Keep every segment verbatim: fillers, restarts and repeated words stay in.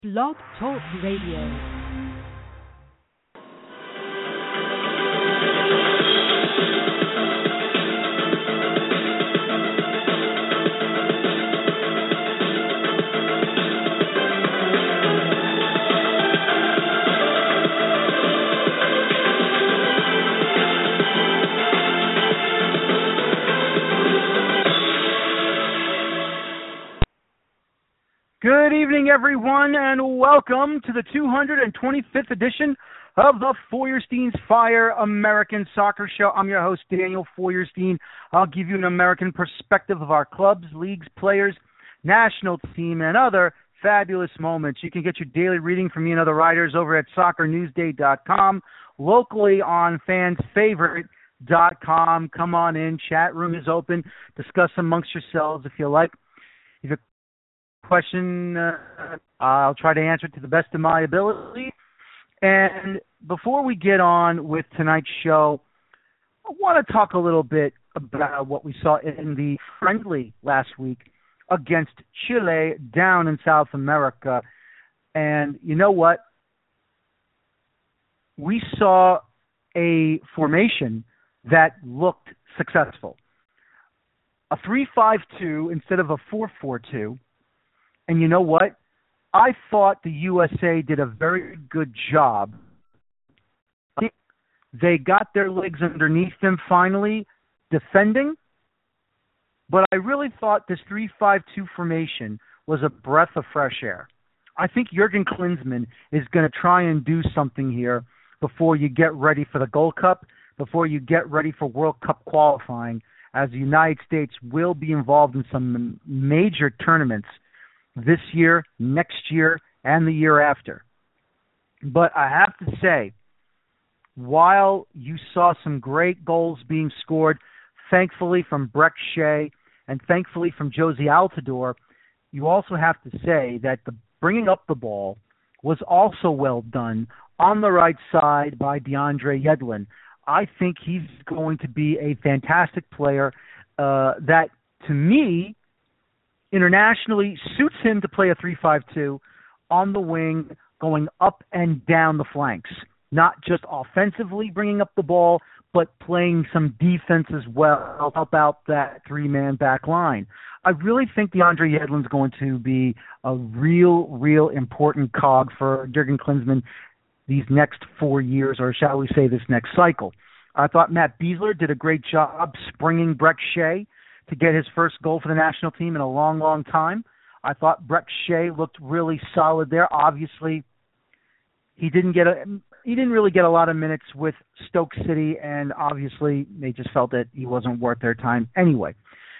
Blog Talk Radio. Good evening, everyone, and welcome to the two hundred twenty-fifth edition of the Feuerstein's Fire American Soccer Show. I'm your host, Daniel Feuerstein. I'll give you an American perspective of our clubs, leagues, players, national team, and other fabulous moments. You can get your daily reading from me and other writers over at soccer newsday dot com, locally on fans favorite dot com. Come on in. Chat room is open. Discuss amongst yourselves if you like. If you question, uh, I'll try to answer it to the best of my ability. And before we get on with tonight's show, I want to talk a little bit about what we saw in the friendly last week against Chile down in South America. And you know what? We saw a formation that looked successful. A three five two instead of a four four two. And you know what? I thought the U S A did a very good job. They got their legs underneath them finally, defending. But I really thought this three five two formation was a breath of fresh air. I think Jurgen Klinsmann is going to try and do something here before you get ready for the Gold Cup, before you get ready for World Cup qualifying, as the United States will be involved in some major tournaments this year, next year, and the year after. But I have to say, while you saw some great goals being scored, thankfully from Brek Shea and thankfully from Jozy Altidore, you also have to say that the bringing up the ball was also well done on the right side by DeAndre Yedlin. I think he's going to be a fantastic player uh, that, to me, internationally suits him to play a three five two on the wing, going up and down the flanks. Not just offensively bringing up the ball, but playing some defense as well to help out that three-man back line. I really think DeAndre Yedlin's going to be a real, real important cog for Jurgen Klinsmann these next four years, or shall we say this next cycle. I thought Matt Besler did a great job springing Brek Shea to get his first goal for the national team in a long, long time. I thought Brek Shea looked really solid there. Obviously, he didn't get a he didn't really get a lot of minutes with Stoke City, and obviously they just felt that he wasn't worth their time anyway.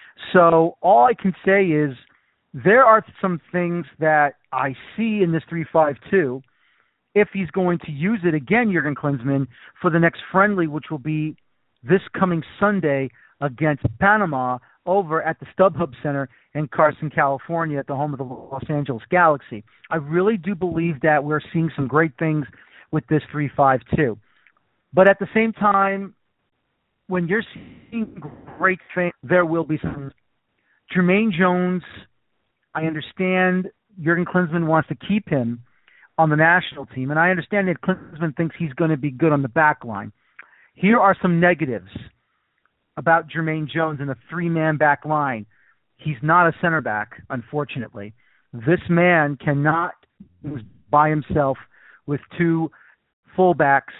So all I can say is there are some things that I see in this three five two, if he's going to use it again, Jurgen Klinsmann, for the next friendly, which will be this coming Sunday against Panama over at the StubHub Center in Carson, California, at the home of the Los Angeles Galaxy. I really do believe that we're seeing some great things with this three five two. But at the same time, when you're seeing great things, there will be some. Jermaine Jones, I understand Jurgen Klinsmann wants to keep him on the national team, and I understand that Klinsmann thinks he's going to be good on the back line. Here are some negatives about Jermaine Jones in a three-man back line. He's not a center back, unfortunately. This man cannot by himself with two fullbacks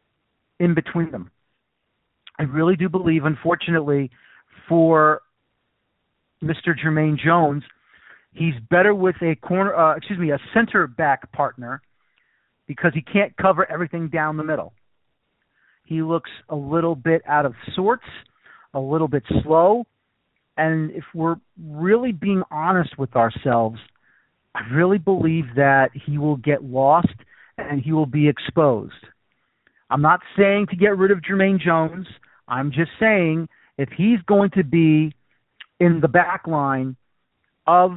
in between them. I really do believe, unfortunately, for Mister Jermaine Jones, he's better with a corner, uh, excuse me, a center back partner because he can't cover everything down the middle. He looks a little bit out of sorts, a little bit slow, and if we're really being honest with ourselves, I really believe that he will get lost and he will be exposed. I'm not saying to get rid of Jermaine Jones. I'm just saying if he's going to be in the back line of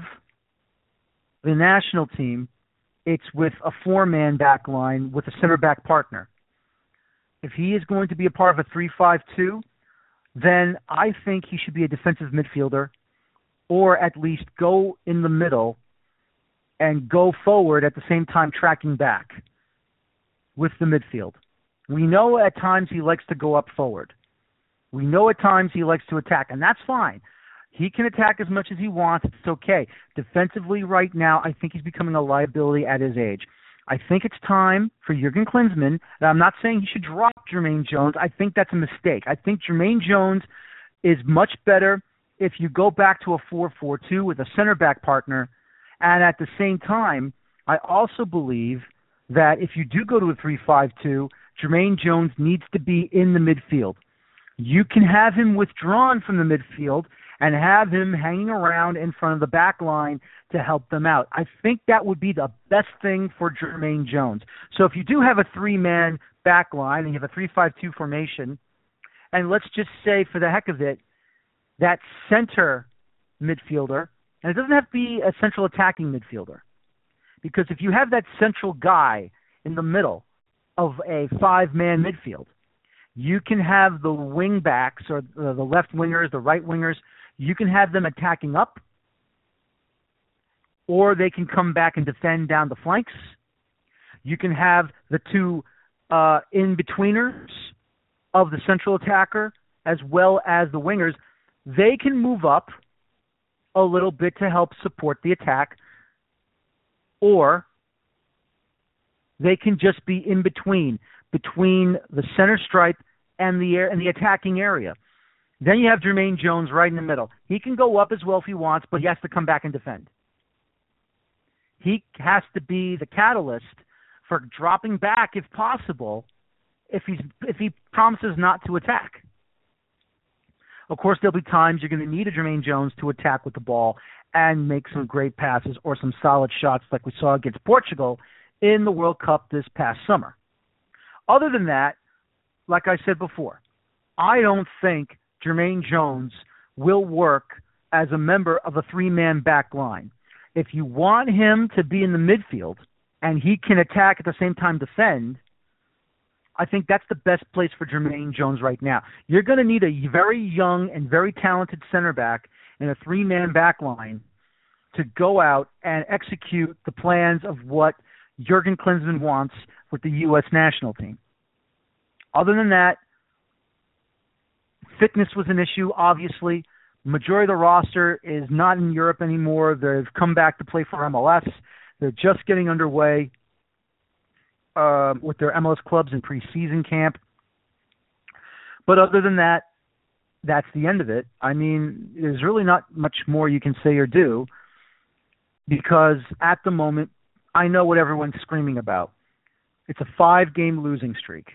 the national team, it's with a four-man back line with a center back partner. If he is going to be a part of a three five two, then I think he should be a defensive midfielder or at least go in the middle and go forward at the same time tracking back with the midfield. We know at times he likes to go up forward. We know at times he likes to attack, and that's fine. He can attack as much as he wants. It's okay. Defensively right now, I think he's becoming a liability at his age. I think it's time for Jurgen Klinsmann, and I'm not saying he should drop Jermaine Jones. I think that's a mistake. I think Jermaine Jones is much better if you go back to a four four two with a center back partner, and at the same time, I also believe that if you do go to a three five two, Jermaine Jones needs to be in the midfield. You can have him withdrawn from the midfield and have him hanging around in front of the back line to help them out. I think that would be the best thing for Jermaine Jones. So if you do have a three-man back line and you have a three five two formation, and let's just say for the heck of it, that center midfielder, and it doesn't have to be a central attacking midfielder, because if you have that central guy in the middle of a five-man midfield, you can have the wing backs or the left wingers, the right wingers, you can have them attacking up, or they can come back and defend down the flanks. You can have the two uh, in-betweeners of the central attacker as well as the wingers. They can move up a little bit to help support the attack, or they can just be in between, between the center stripe and the air and the attacking area. Then you have Jermaine Jones right in the middle. He can go up as well if he wants, but he has to come back and defend. He has to be the catalyst for dropping back if possible, if he's if he promises not to attack. Of course, there'll be times you're going to need a Jermaine Jones to attack with the ball and make some great passes or some solid shots like we saw against Portugal in the World Cup this past summer. Other than that, like I said before, I don't think Jermaine Jones will work as a member of a three-man back line. If you want him to be in the midfield and he can attack at the same time defend, I think that's the best place for Jermaine Jones right now. You're going to need a very young and very talented center back in a three-man back line to go out and execute the plans of what Jurgen Klinsmann wants with the U S national team. Other than that, fitness was an issue, obviously. Majority of the roster is not in Europe anymore. They've come back to play for M L S. They're just getting underway uh, with their M L S clubs in preseason camp. But other than that, that's the end of it. I mean, there's really not much more you can say or do, because at the moment, I know what everyone's screaming about. It's a five-game losing streak.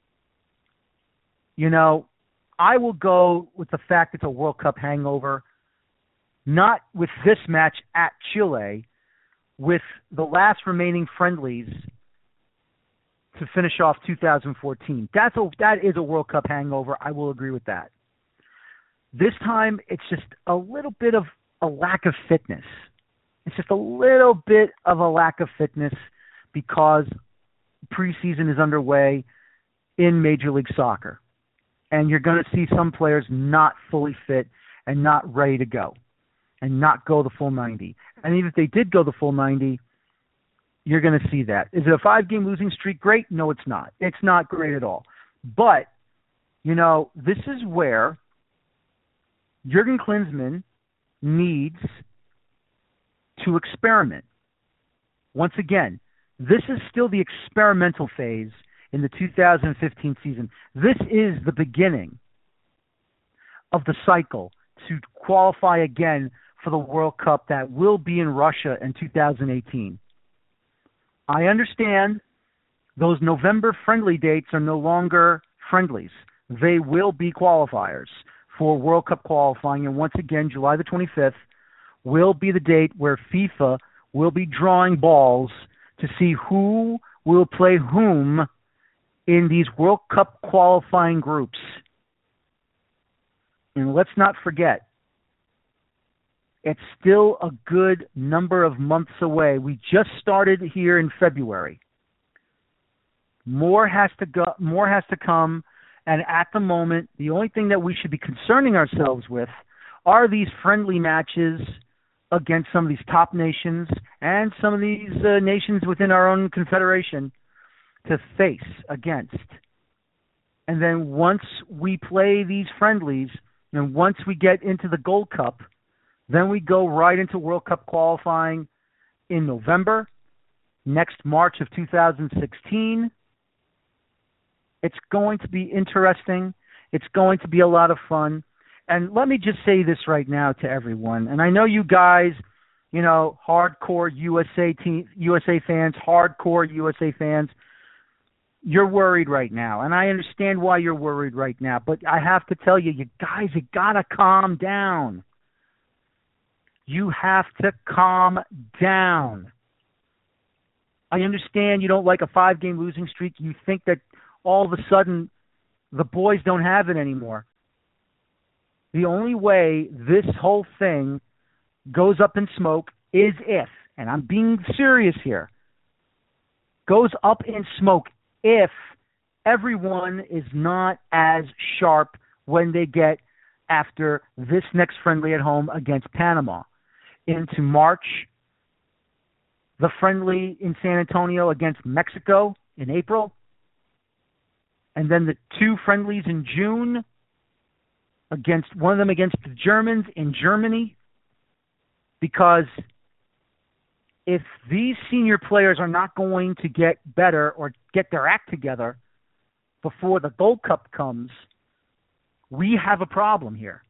You know, I will go with the fact it's a World Cup hangover, not with this match at Chile, with the last remaining friendlies to finish off two thousand fourteen. That's a, that is a World Cup hangover. I will agree with that. This time, it's just a little bit of a lack of fitness. It's just a little bit of a lack of fitness because preseason is underway in Major League Soccer. And you're going to see some players not fully fit and not ready to go and not go the full ninety. And even if they did go the full ninety, you're going to see that. Is it a five-game losing streak great? No, it's not. It's not great at all. But, you know, this is where Jurgen Klinsmann needs to experiment. Once again, this is still the experimental phase in the two thousand fifteen season. This is the beginning of the cycle to qualify again for the World Cup that will be in Russia in two thousand eighteen. I understand those November friendly dates are no longer friendlies. They will be qualifiers for World Cup qualifying, and once again, July the twenty-fifth will be the date where FIFA will be drawing balls to see who will play whom in these World Cup qualifying groups. And let's not forget, it's still a good number of months away. We just started here in February. More has to go, more has to come, and at the moment, the only thing that we should be concerning ourselves with are these friendly matches against some of these top nations and some of these uh, nations within our own confederation to face against. And then once we play these friendlies, and once we get into the Gold Cup, then we go right into World Cup qualifying in November, next March of two thousand sixteen. It's going to be interesting. It's going to be a lot of fun. And let me just say this right now to everyone. And I know you guys, you know, hardcore U S A team, U S A fans, hardcore U S A fans, you're worried right now. And I understand why you're worried right now. But I have to tell you, you guys, you got to calm down. You have to calm down. I understand you don't like a five-game losing streak. You think that all of a sudden the boys don't have it anymore. The only way this whole thing goes up in smoke is if, and I'm being serious here, goes up in smoke if everyone is not as sharp when they get after this next friendly at home against Panama. Into March, the friendly in San Antonio against Mexico in April, and then the two friendlies in June, against one of them against the Germans in Germany, because if these senior players are not going to get better or get their act together before the Gold Cup comes, we have a problem here.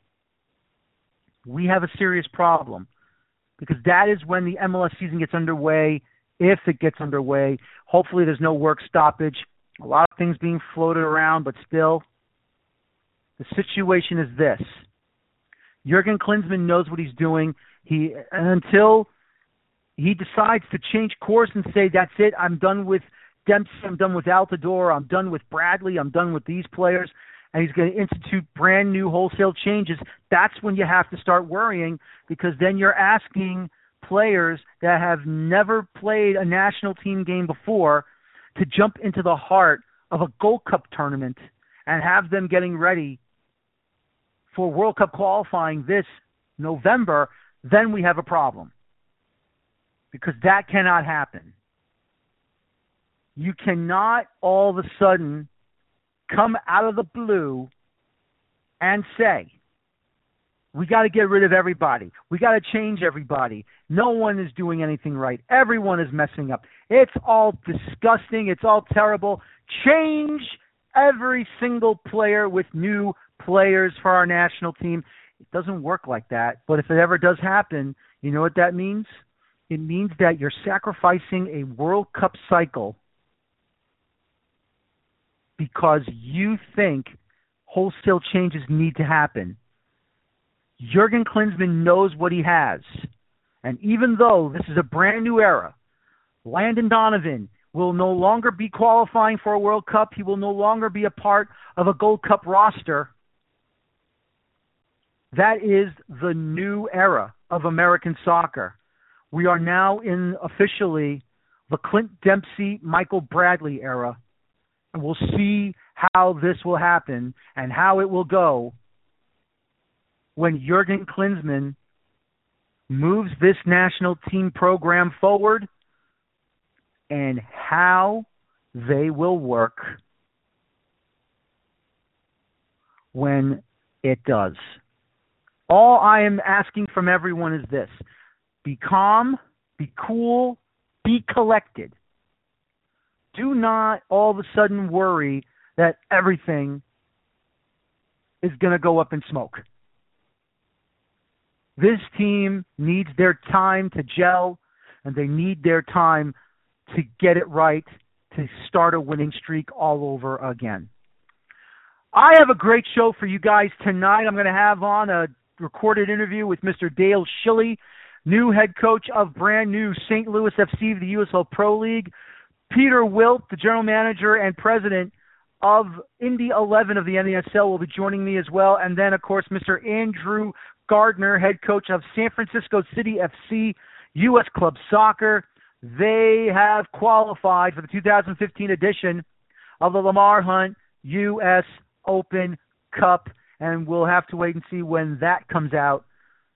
We have a serious problem, because that is when the M L S season gets underway, if it gets underway. Hopefully there's no work stoppage. A lot of things being floated around, but still, the situation is this. Jurgen Klinsmann knows what he's doing. He until he decides to change course and say, that's it, I'm done with Dempsey, I'm done with Altidore, I'm done with Bradley, I'm done with these players, and he's going to institute brand new wholesale changes, that's when you have to start worrying, because then you're asking players that have never played a national team game before to jump into the heart of a Gold Cup tournament and have them getting ready for World Cup qualifying this November. Then we have a problem, because that cannot happen. You cannot all of a sudden come out of the blue and say, we got to get rid of everybody. We got to change everybody. No one is doing anything right. Everyone is messing up. It's all disgusting. It's all terrible. Change every single player with new players for our national team. It doesn't work like that. But if it ever does happen, you know what that means? It means that you're sacrificing a World Cup cycle because you think wholesale changes need to happen. Jurgen Klinsmann knows what he has. And even though this is a brand new era, Landon Donovan will no longer be qualifying for a World Cup. He will no longer be a part of a Gold Cup roster. That is the new era of American soccer. We are now in officially the Clint Dempsey, Michael Bradley era. And we'll see how this will happen and how it will go when Jurgen Klinsmann moves this national team program forward, and how they will work when it does. All I am asking from everyone is this: be calm, be cool, be collected. Do not all of a sudden worry that everything is going to go up in smoke. This team needs their time to gel, and they need their time to get it right, to start a winning streak all over again. I have a great show for you guys tonight. I'm going to have on a recorded interview with Mister Dale Schilly, new head coach of brand new Saint Louis F C of the U S L Pro League. Peter Wilt, the general manager and president of Indy eleven of the N A S L, will be joining me as well. And then, of course, Mister Andrew Gardner, head coach of San Francisco City F C, U S Club Soccer. They have qualified for the two thousand fifteen edition of the Lamar Hunt U S Open Cup, and we'll have to wait and see when that comes out,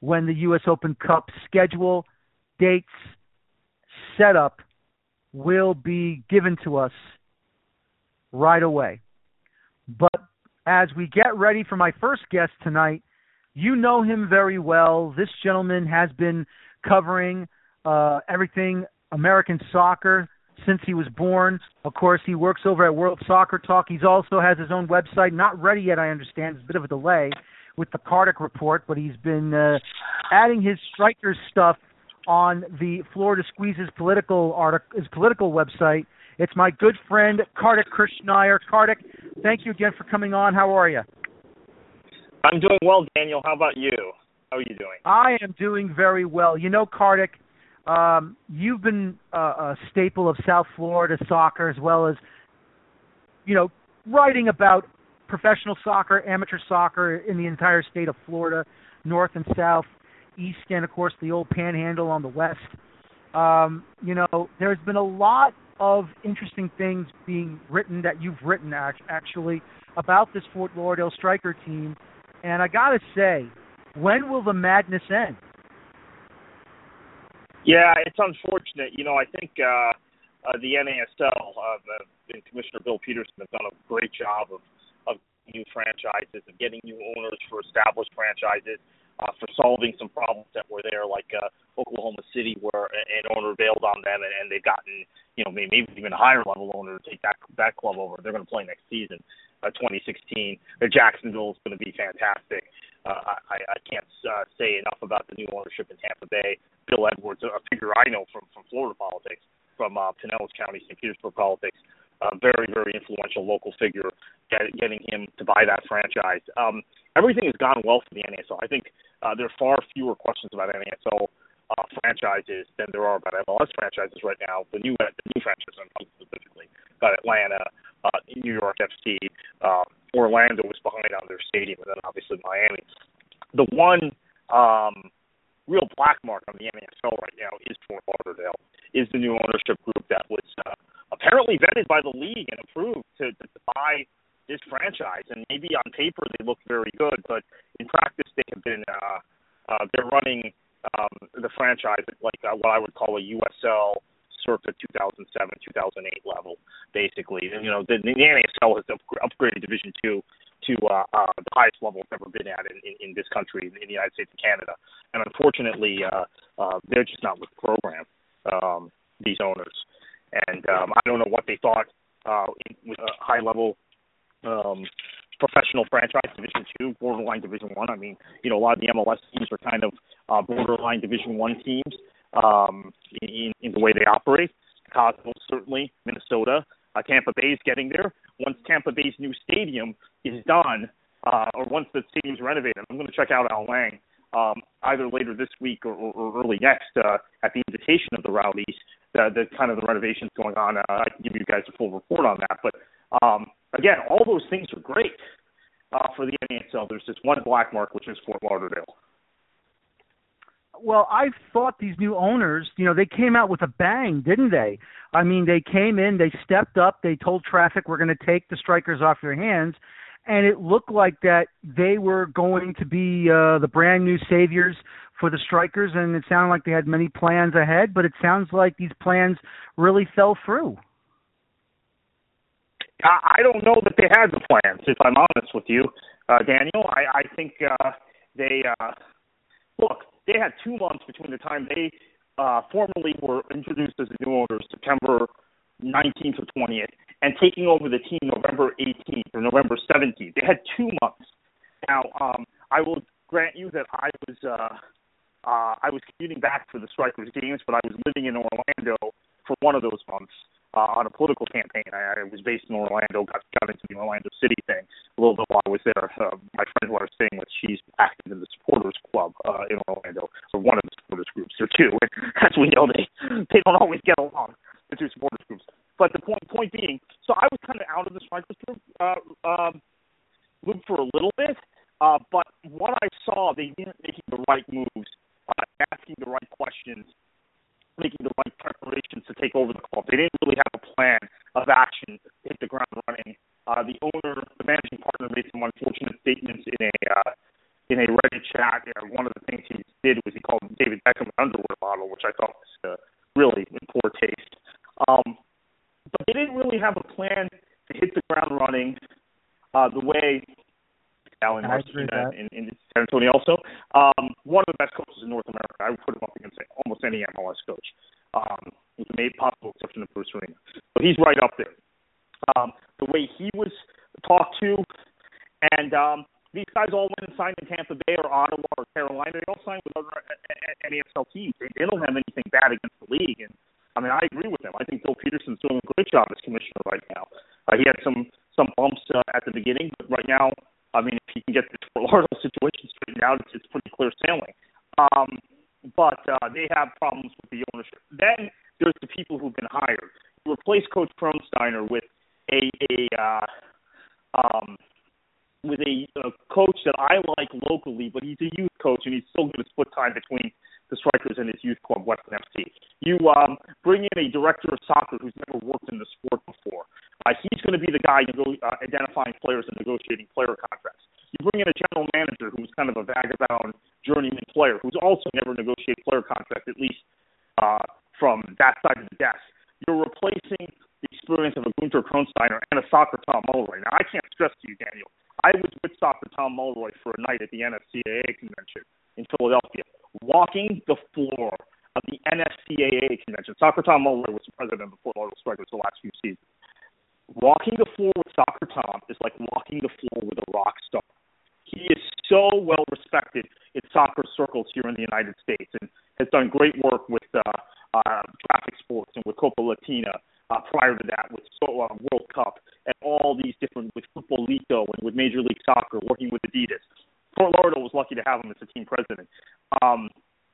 when the U S Open Cup schedule, dates, setup will be given to us right away. But as we get ready for my first guest tonight, you know him very well. This gentleman has been covering uh, everything American soccer since he was born. Of course, he works over at World Soccer Talk. He also has his own website. Not ready yet, I understand. It's a bit of a delay with the Cardick Report, but he's been uh, adding his Strikers stuff on the Florida Squeezes political article, his political website. It's my good friend, Kartik Krishnaiyer. Kartik, thank you again for coming on. How are you? I'm doing well, Daniel. How about you? How are you doing? I am doing very well. You know, Kartik, um, you've been uh, a staple of South Florida soccer, as well as, you know, writing about professional soccer, amateur soccer in the entire state of Florida, north and south, east, and, of course, the old panhandle on the west. Um, you know, there's been a lot of interesting things being written that you've written, actually, about this Fort Lauderdale Striker team. And I got to say, when will the madness end? Yeah, it's unfortunate. You know, I think uh, uh, the N A S L uh, the, and Commissioner Bill Peterson have done a great job of, of new franchises, of getting new owners for established franchises, uh, for solving some problems that were there, like uh, Oklahoma City, where an owner bailed on them, and, and they've gotten, you know, maybe even a higher level owner to take that that club over. They're going to play next season, uh, twenty sixteen. Uh, Jacksonville is going to be fantastic. Uh, I, I can't uh, say enough about the new ownership in Tampa Bay. Bill Edwards, a figure I know from, from Florida politics, from uh, Pinellas County, Saint Petersburg politics, a very, very influential local figure, get, getting him to buy that franchise. Um, everything has gone well for the N A S L. I think uh, there are far fewer questions about N A S L uh, franchises than there are about M L S franchises right now. The new, the new franchises, I'm talking specifically about Atlanta, uh, New York F C, uh, Orlando was behind on their stadium, and then obviously Miami. The one um, real black mark on the N A S L right now is Fort Lauderdale, is the new ownership group that was uh, apparently vetted by the league and approved to, to, to buy this franchise. And maybe on paper they look very good, but in practice they have been uh, uh, they're running um, the franchise at like uh, what I would call a U S L circa two thousand seven, two thousand eight level, basically. And, you know, the, the N A S L has upgraded Division Two to uh, uh, the highest level it's ever been at in, in, in this country, in the United States and Canada. And unfortunately, uh, uh, they're just not with the program, um, these owners. And um, I don't know what they thought uh, in, with a high-level um, professional franchise, Division Two, borderline Division One. I. I mean, you know, a lot of the M L S teams are kind of uh, borderline Division One teams. Um, in, in the way they operate. Cosmos, certainly, Minnesota. Uh, Tampa Bay is getting there. Once Tampa Bay's new stadium is done, uh, or once the stadium's renovated, I'm going to check out Al Lang um, either later this week or, or, or early next uh, at the invitation of the Rowdies. The, the kind of the renovations going on. Uh, I can give you guys a full report on that. But um, again, all those things are great uh, for the N A S L. There's just one black mark, which is Fort Lauderdale. Well, I thought these new owners, you know, they came out with a bang, didn't they? I mean, they came in, they stepped up, they told traffic, we're going to take the Strikers off your hands, and it looked like that they were going to be uh, the brand new saviors for the Strikers, and it sounded like they had many plans ahead, but it sounds like these plans really fell through. I don't know that they had the plans, if I'm honest with you, uh, Daniel. I, I think uh, they, uh, look, they had two months between the time they uh, formally were introduced as the new owners, September nineteenth or twentieth, and taking over the team November eighteenth or November seventeenth. They had two months. Now, um, I will grant you that I was uh, uh, I was commuting back for the Strikers games, but I was living in Orlando for one of those months uh, on a political campaign. I, I was based in Orlando, got, got into the Orlando City thing a little bit while I was there. Uh, my friend who I was staying with, she's active in the supporters club uh, in Orlando, or one of the supporters groups. There are two. And as we know, they, they don't always get along, the two supporters groups. But the point point being, so I was kind of out of the Strikers group, uh, um, loop for a little bit, uh, but what I saw, they didn't making the right moves, uh, asking the right questions, making the right preparations to take over the club. They didn't really have a plan of action to hit the ground running. Uh, the owner, the managing partner, made some unfortunate statements in a uh, in a Reddit chat. Uh, one of the things he's but they didn't really have a plan to hit the ground running uh, the way Alan Marcina in, in San Antonio also. Um, one of the best coaches in North America. I would put him up against almost any M L S coach, um, with the made possible exception of Bruce Arena. So he's right up there. Um, the way he was talked to, and um, these guys all went and signed in Tampa Bay or Ottawa or Carolina. They all signed with other N A S L teams. They, they don't have anything bad against the league. And I mean, I agree with them. I think Bill Peterson's doing a great job as commissioner right now. Uh, he had some some bumps uh, at the beginning, but right now, I mean, if he can get this Fort Lauderdale situation straightened out, it's, it's pretty clear sailing. Um, but uh, they have problems with the ownership. Then there's the people who've been hired. You replace Coach Kronsteiner with a, a uh, um, with a, a coach that I like locally, but he's a youth coach, and he's still going to split time between the Strikers and his youth club, Western F C. You um, bring in a director of soccer who's never worked in the sport before. Uh, he's going to be the guy nego- uh, identifying players and negotiating player contracts. You bring in a general manager who's kind of a vagabond journeyman player who's also never negotiated player contracts, at least uh, from that side of the desk. You're replacing the experience of a Gunther Kronsteiner and a soccer Tom Mulroy. Now, I can't stress to you, Daniel, I was with soccer Tom Mulroy for a night at the N S C A A convention in Philadelphia, walking the floor of the N S C A A convention. Soccer Tom Mulroy was the president of the Fort Lauderdale Strikers the last few seasons. Walking the floor with Soccer Tom is like walking the floor with a rock star. He is so well respected in soccer circles here in the United States and has done great work with uh, uh, Traffic Sports and with Copa Latina. Uh, prior to that, with so, uh, World Cup and all these different, with Futbolito and with Major League Soccer, working with Adidas. Fort Lauderdale was lucky to have him as the team president. Um,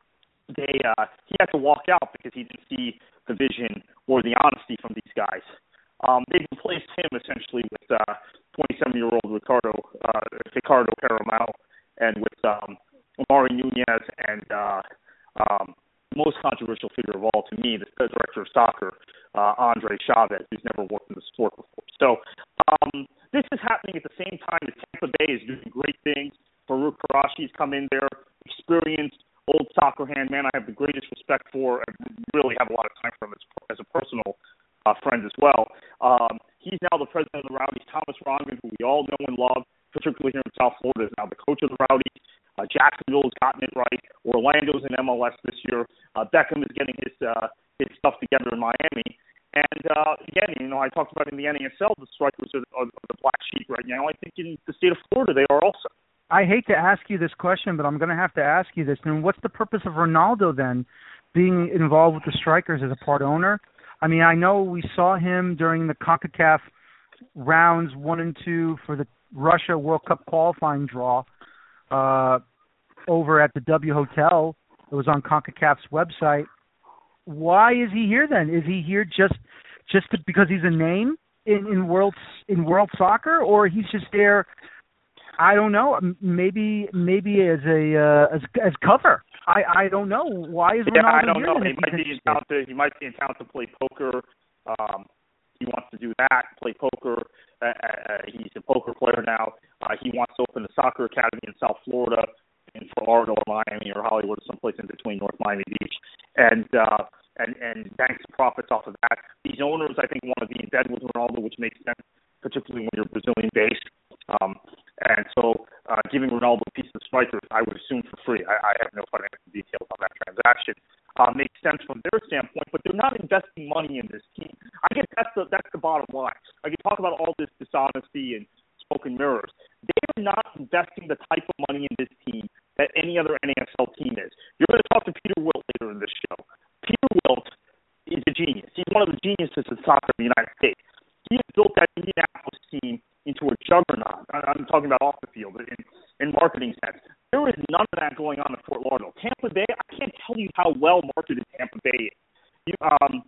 they uh, he had to walk out because he didn't see the vision or the honesty from these guys. Um, they've replaced him essentially with uh, twenty-seven-year-old Ricardo uh, Ricardo Caramel and with um, Omari Nunez and uh, um, most controversial figure of all to me, the director of soccer, uh, Andre Chavez, who's never worked in the sport before. So um, this is happening at the same time that Tampa Bay is doing great things. Farouk Karashi's come in there, experienced, old soccer hand man I have the greatest respect for and really have a lot of time for him as, as a personal uh, friend as well. Um, he's now the president of the Rowdies. Thomas Rondgren, who we all know and love, particularly here in South Florida, is now the coach of the Rowdies. Uh, Jacksonville has gotten it right. Orlando's in M L S this year. Uh, Beckham is getting his uh, his stuff together in Miami. And, uh, again, you know, I talked about in the N A S L, the Strikers are, are, are the black sheep right now. I think in the state of Florida they are also. I hate to ask you this question, but I'm going to have to ask you this. And what's the purpose of Ronaldo then being involved with the Strikers as a part owner? I mean, I know we saw him during the CONCACAF rounds one and two for the Russia World Cup qualifying draw uh, over at the W Hotel. It was on CONCACAF's website. Why is he here then? Is he here just just to, because he's a name in, in world in world soccer, or he's just there? I don't know. Maybe maybe as a uh, as as cover. I, I don't know. Why is yeah, Ronaldo I don't here? know. He might be in town to he might be in town to play poker. Um, he wants to do that, play poker. Uh, uh, he's a poker player now. Uh, he wants to open a soccer academy in South Florida, in Fort Lauderdale or Miami or Hollywood or someplace in between North Miami Beach, and uh, and and bank some profits off of that. These owners, I think, want to be in bed with Ronaldo, which makes sense, particularly when you're Brazilian based. Um, and so, uh, giving Ronaldo a piece of the Strikers, I would assume for free. I, I have no financial details on that transaction. Uh, makes sense from their standpoint, but they're not investing money in this team. I guess that's the that's the bottom line. I can talk about all this dishonesty and smoke and mirrors. They are not investing the type of money in this team that any other N A S L team is. You're going to talk to Peter Wilt later in this show. Peter Wilt is a genius. He's one of the geniuses of soccer in the United States. He has built that Indianapolis team into a juggernaut. I'm talking about off the field in, in marketing sense. There is none of that going on in Fort Lauderdale. Tampa Bay, I can't tell you how well marketed Tampa Bay is. You, um,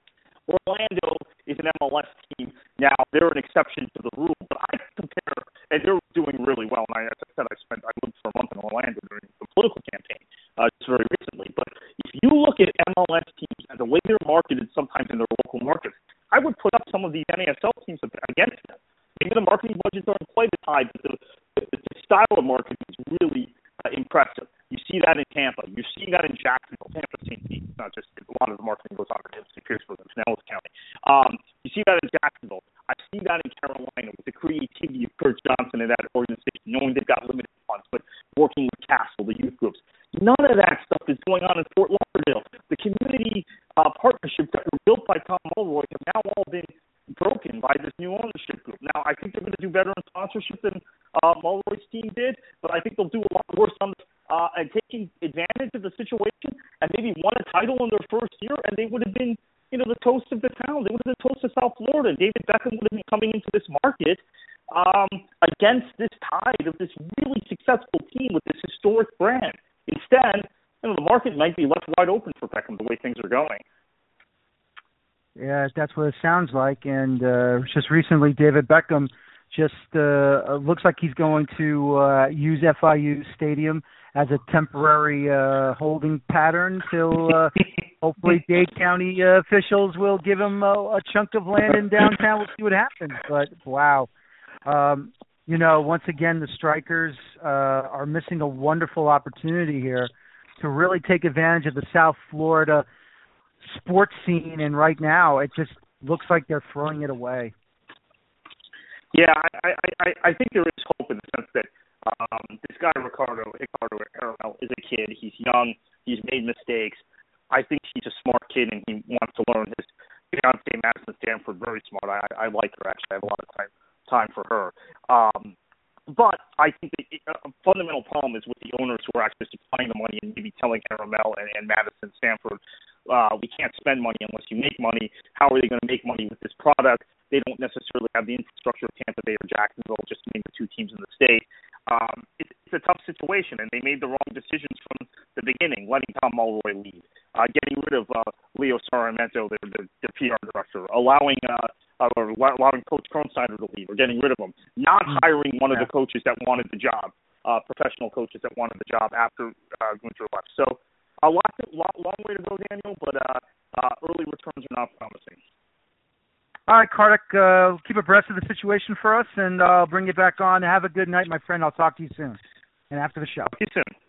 Orlando is an M L S team. Now, they're an exception to the rule, but I compare, and they're doing really well. And I, as I said, I spent, I lived for a month in Orlando during the political campaign uh, just very recently. But if you look at M L S teams and the way they're marketed sometimes in their local markets, I would put up some of these N A S L teams against them. Maybe the marketing budgets aren't quite as high, but the, the, the style of marketing is really uh, impressive. You see that in Tampa. You're seeing that in Jacksonville. Tampa's same team. It's not just a lot of the marketing goes on in Pierceburg and Pinellas County. Um, you see see that in Jacksonville. I see that in Carolina with the creativity of Kurt Johnson and that organization, knowing they've got limited funds, but working with Castle, the youth groups. None of that stuff is going on in Fort Lauderdale. The community uh, partnerships that were built by Tom Mulroy have now all been broken by this new ownership group. Now, I think they're going to do better in sponsorship than uh, Mulroy's team did, but I think they'll do a lot worse on uh, and taking advantage of the situation and maybe won a title in their first year, and they would have been, you know, the toast of the town. They would have been toast of South Florida. David Beckham would have been coming into this market um, against this tide of this really successful team with this historic brand. Instead, you know, the market might be left wide open for Beckham the way things are going. Yeah, that's what it sounds like. And uh, just recently, David Beckham just uh, looks like he's going to uh, use F I U Stadium as a temporary uh, holding pattern till uh, hopefully Dade County uh, officials will give him a, a chunk of land in downtown. We'll see what happens. But, wow. Um, you know, once again, the Strikers uh, are missing a wonderful opportunity here to really take advantage of the South Florida sports scene, and right now it just looks like they're throwing it away. Yeah, I, I, I think there is hope in the sense that um, this guy Ricardo, Ricardo Aramel is a kid. He's young. He's made mistakes. I think he's a smart kid, and he wants to learn. His fiancée, Madison Stanford, very smart. I, I like her, actually. I have a lot of time time for her. Um, but I think the uh, fundamental problem is with the owners who are actually supplying the money and maybe telling Aramel and, and Madison Stanford, uh, we can't spend money unless you make money. How are they going to make money with this product? They don't necessarily have the infrastructure of Tampa Bay or Jacksonville, just to name the two teams in the state. Um, it, it's a tough situation, and they made the wrong decisions from the beginning, letting Tom Mulroy lead, uh, getting rid of uh, Leo Sarmiento, their, their, their P R director, allowing uh, uh, or allowing Coach Kronsteiner to leave, or getting rid of him, not hiring one of the coaches that wanted the job, uh, professional coaches that wanted the job after uh, Gunther left. So a lot, lot, long way to go, Daniel, but uh, uh, early returns are not promising. All right, Kartik, uh, keep abreast of the situation for us, and I'll bring you back on. Have a good night, my friend. I'll talk to you soon, and after the show. Talk to you soon.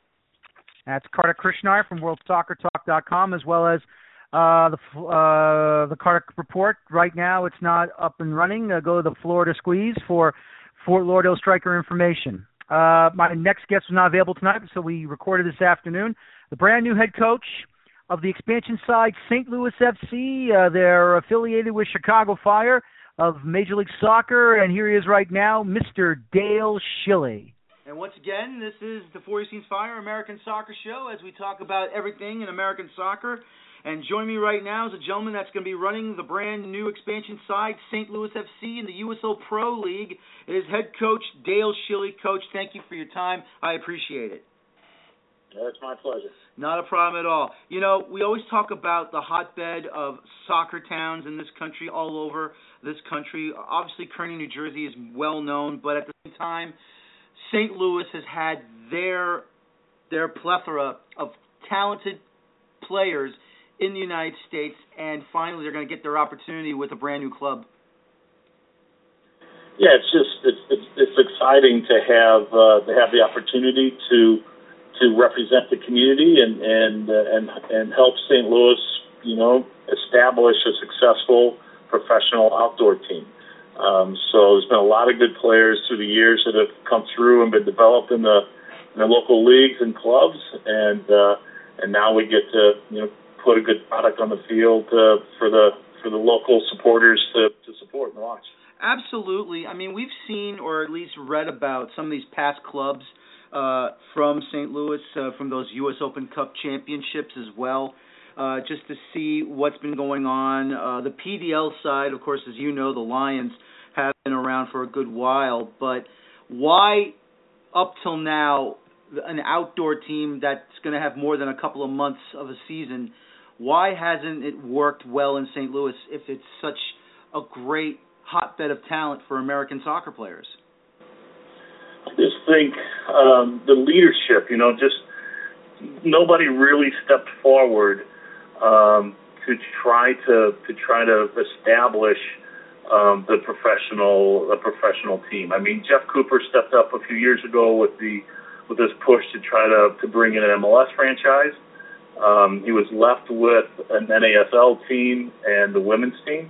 That's Kartik Krishnaiyer from World Soccer Talk dot com, as well as uh, the uh, the Kartik Report. Right now, it's not up and running. Uh, go to the Florida Squeeze for Fort Lauderdale Striker information. Uh, my next guest was not available tonight, so we recorded this afternoon. The brand new head coach of the expansion side, Saint Louis F C. Uh, they're affiliated with Chicago Fire of Major League Soccer, and here he is right now, Mister Dale Schilly. And once again, this is the Four Seasons Fire American Soccer Show as we talk about everything in American soccer. And join me right now is a gentleman that's going to be running the brand new expansion side, Saint Louis F C, in the U S L Pro League. It is head coach Dale Schilly. Coach, thank you for your time. I appreciate it. It's my pleasure. Not a problem at all. You know, we always talk about the hotbed of soccer towns in this country, all over this country. Obviously, Kearney, New Jersey is well known, but at the same time, Saint Louis has had their their plethora of talented players in the United States, and finally they're going to get their opportunity with a brand new club. Yeah, it's just it's it's, it's exciting to have uh, to have the opportunity to. to represent the community and and uh, and and help Saint Louis, you know, establish a successful professional outdoor team. Um, so there's been a lot of good players through the years that have come through and been developed in the in the local leagues and clubs, and uh, and now we get to you know put a good product on the field uh, for the for the local supporters to, to support and watch. Absolutely. I mean, we've seen or at least read about some of these past clubs. Uh, from Saint Louis, uh, from those U S Open Cup championships as well, uh, just to see what's been going on. Uh, the P D L side, of course, as you know, the Lions have been around for a good while, but why up till now an outdoor team that's going to have more than a couple of months of a season, why hasn't it worked well in Saint Louis if it's such a great hotbed of talent for American soccer players? I just think um, the leadership, you know, just nobody really stepped forward um, to try to to try to establish um, the professional the professional team. I mean, Jeff Cooper stepped up a few years ago with the with this push to try to to bring in an M L S franchise. Um, he was left with an N A S L team and the women's team.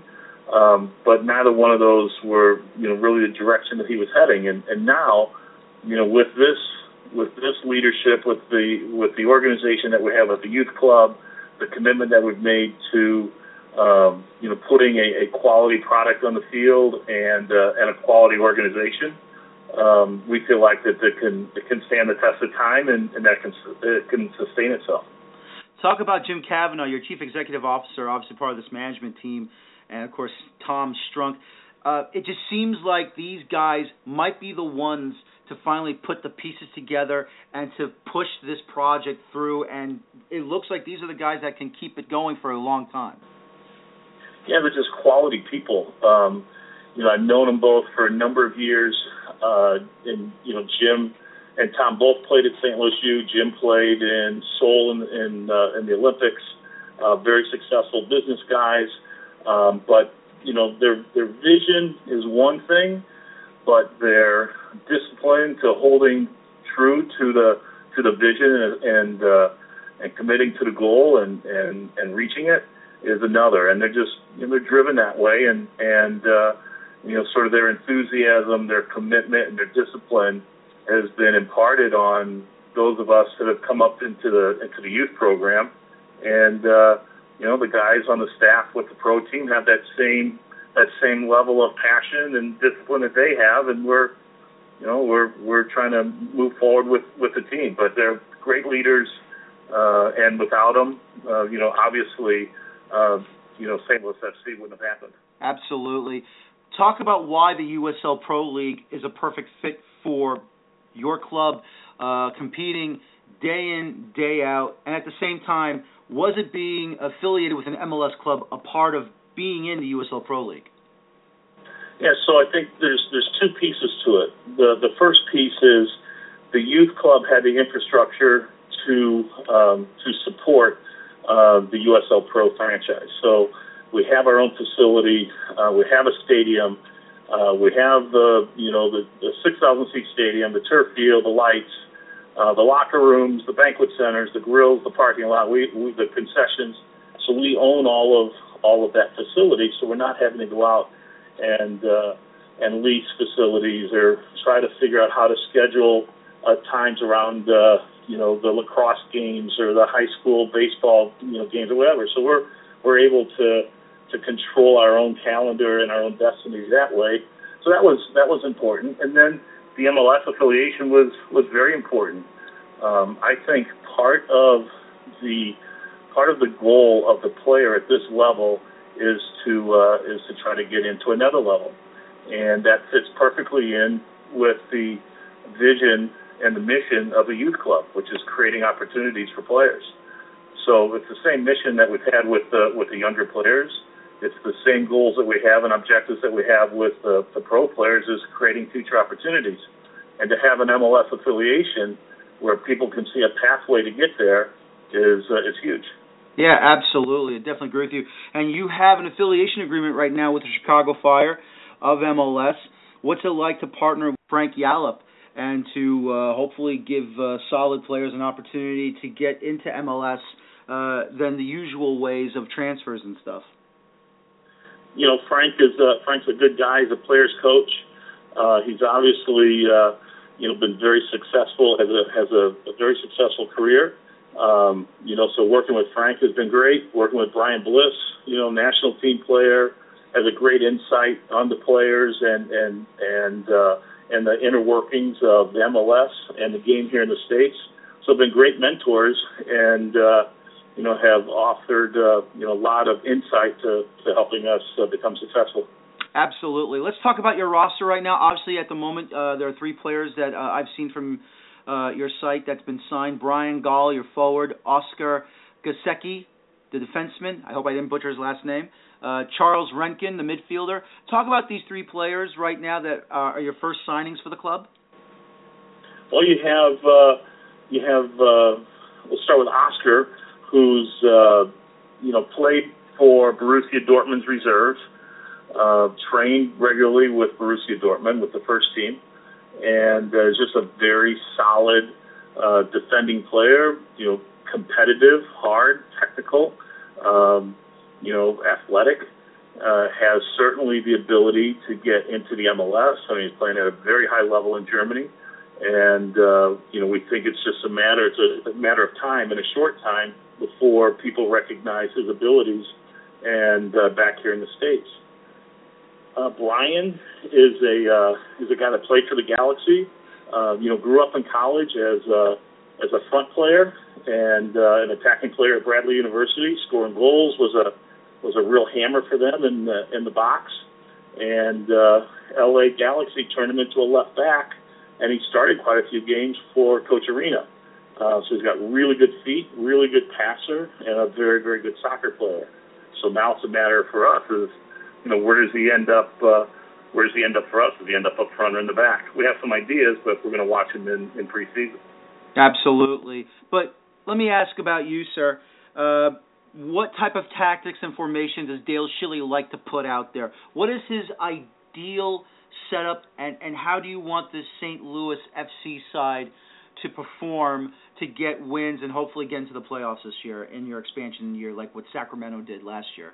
Um, but neither one of those were, you know, really the direction that he was heading. And, and now, you know, with this with this leadership, with the with the organization that we have at the youth club, the commitment that we've made to, um, you know, putting a, a quality product on the field and uh, and a quality organization, um, we feel like that it can it can stand the test of time and, and that can it can sustain itself. Talk about Jim Cavanaugh, your chief executive officer, obviously part of this management team, and, of course, Tom Strunk. Uh, it just seems like these guys might be the ones to finally put the pieces together and to push this project through, and it looks like these are the guys that can keep it going for a long time. Yeah, they're just quality people. Um, you know, I've known them both for a number of years, uh, and, you know, Jim and Tom both played at Saint Louis U. Jim played in Seoul in, in, uh, in the Olympics. Uh, very successful business guys. Um, but, you know, their their vision is one thing, but their discipline to holding true to the to the vision and and, uh, and committing to the goal and, and, and reaching it is another. And they're just, you know, they're driven that way. And, and uh, you know, sort of their enthusiasm, their commitment, and their discipline has been imparted on those of us that have come up into the into the youth program, and uh, you know, the guys on the staff with the pro team have that same that same level of passion and discipline that they have, and we're you know we're we're trying to move forward with, with the team. But they're great leaders, uh, and without them, uh, you know, obviously, uh, you know, Saint Louis F C wouldn't have happened. Absolutely. Talk about why the U S L Pro League is a perfect fit for your club, uh, competing day in, day out, and at the same time, was it being affiliated with an M L S club a part of being in the U S L Pro League? Yeah, so I think there's there's two pieces to it. The the first piece is the youth club had the infrastructure to um, to support uh, the U S L Pro franchise. So we have our own facility, uh, we have a stadium. Uh, we have the, you know, the, the six thousand seat stadium, the turf field, the lights, uh, the locker rooms, the banquet centers, the grills, the parking lot, we, we the concessions. So we own all of all of that facility. So we're not having to go out and uh, and lease facilities or try to figure out how to schedule uh, times around, uh, you know, the lacrosse games or the high school baseball, you know, games or whatever. So we're we're able to. to control our own calendar and our own destiny that way. So that was that was important. And then the M L S affiliation was, was very important. Um, I think part of the part of the goal of the player at this level is to uh, is to try to get into another level. And that fits perfectly in with the vision and the mission of the youth club, which is creating opportunities for players. So it's the same mission that we've had with the, with the younger players. It's the same goals that we have and objectives that we have with uh, the pro players, is creating future opportunities. And to have an M L S affiliation where people can see a pathway to get there is uh, is huge. Yeah, absolutely. I definitely agree with you. And you have an affiliation agreement right now with the Chicago Fire of M L S. What's it like to partner with Frank Yallop and to uh, hopefully give uh, solid players an opportunity to get into M L S uh, than the usual ways of transfers and stuff? You know, Frank is uh, Frank's a good guy. He's a player's coach. Uh, he's obviously, uh, you know, been very successful, has a has a, a very successful career. Um, you know, so working with Frank has been great. Working with Brian Bliss, you know, national team player, has a great insight on the players and and and uh, and the inner workings of the M L S and the game here in the States. So, been great mentors and. Uh, you know, have offered, uh, you know, a lot of insight to, to helping us uh, become successful. Absolutely. Let's talk about your roster right now. Obviously, at the moment, uh, there are three players that uh, I've seen from uh, your site that's been signed. Brian Gall, your forward. Oscar Gasecki, the defenseman. I hope I didn't butcher his last name. Uh, Charles Renkin, the midfielder. Talk about these three players right now that uh, are your first signings for the club. Well, you have, uh, you have. Uh, we'll start with Oscar, who's, uh, you know, played for Borussia Dortmund's reserves, uh, trained regularly with Borussia Dortmund with the first team, and uh, is just a very solid uh, defending player, you know, competitive, hard, technical, um, you know, athletic, uh, has certainly the ability to get into the M L S. I mean, he's playing at a very high level in Germany. And, uh, you know, we think it's just a matter, it's a, a matter of time, and a short time, before people recognize his abilities and uh, back here in the States. Uh, Brian is a uh, is a guy that played for the Galaxy. Uh, you know, grew up in college as a, as a front player and uh, an attacking player at Bradley University. Scoring goals was a was a real hammer for them in the in the box. And uh, L A Galaxy turned him into a left back, and he started quite a few games for Coach Arena. Uh, so he's got really good feet, really good passer, and a very, very good soccer player. So now it's a matter for us is, you know, where does he end up? Uh, where does he end up for us? Does he end up up front or in the back? We have some ideas, but we're going to watch him in, in preseason. Absolutely. But let me ask about you, sir. Uh, what type of tactics and formation does Dale Schilly like to put out there? What is his ideal setup, and, and how do you want this Saint Louis F C side to perform to get wins and hopefully get into the playoffs this year in your expansion year, like what Sacramento did last year?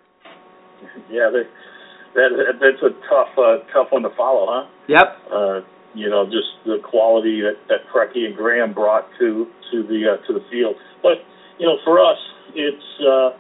Yeah, they, that that's a tough uh, tough one to follow, huh? Yep. Uh, you know, just the quality that that Preki and Graham brought to to the uh, to the field. But you know, for us, it's uh,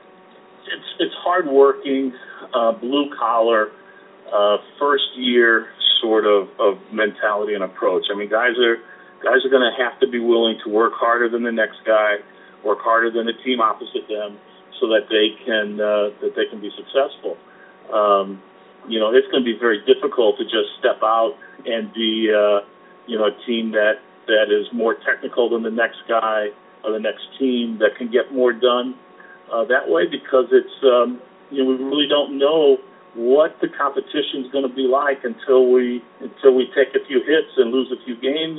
it's it's hardworking, uh, blue collar, uh, first year sort of, of mentality and approach. I mean, guys are guys are going to have to be willing to work harder than the next guy, work harder than the team opposite them, so that they can uh, that they can be successful. Um, you know, it's going to be very difficult to just step out and be uh, you know a team that, that is more technical than the next guy or the next team that can get more done uh, that way, because it's um, you know we really don't know what the competition is going to be like until we until we take a few hits and lose a few games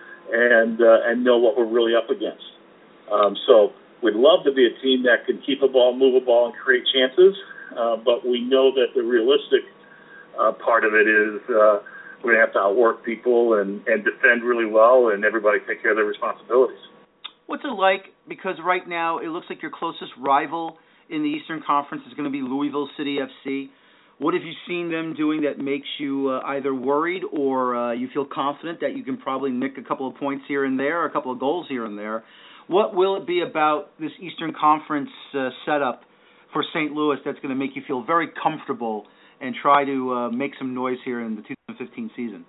and uh, and know what we're really up against. Um, so we'd love to be a team that can keep a ball, move a ball, and create chances, uh, but we know that the realistic uh, part of it is uh, we're going to have to outwork people and, and defend really well, and everybody take care of their responsibilities. What's it like? Because right now it looks like your closest rival in the Eastern Conference is going to be Louisville City F C. What have you seen them doing that makes you uh, either worried or uh, you feel confident that you can probably nick a couple of points here and there, or a couple of goals here and there? What will it be about this Eastern Conference uh, setup for Saint Louis that's going to make you feel very comfortable and try to uh, make some noise here in the two thousand fifteen season?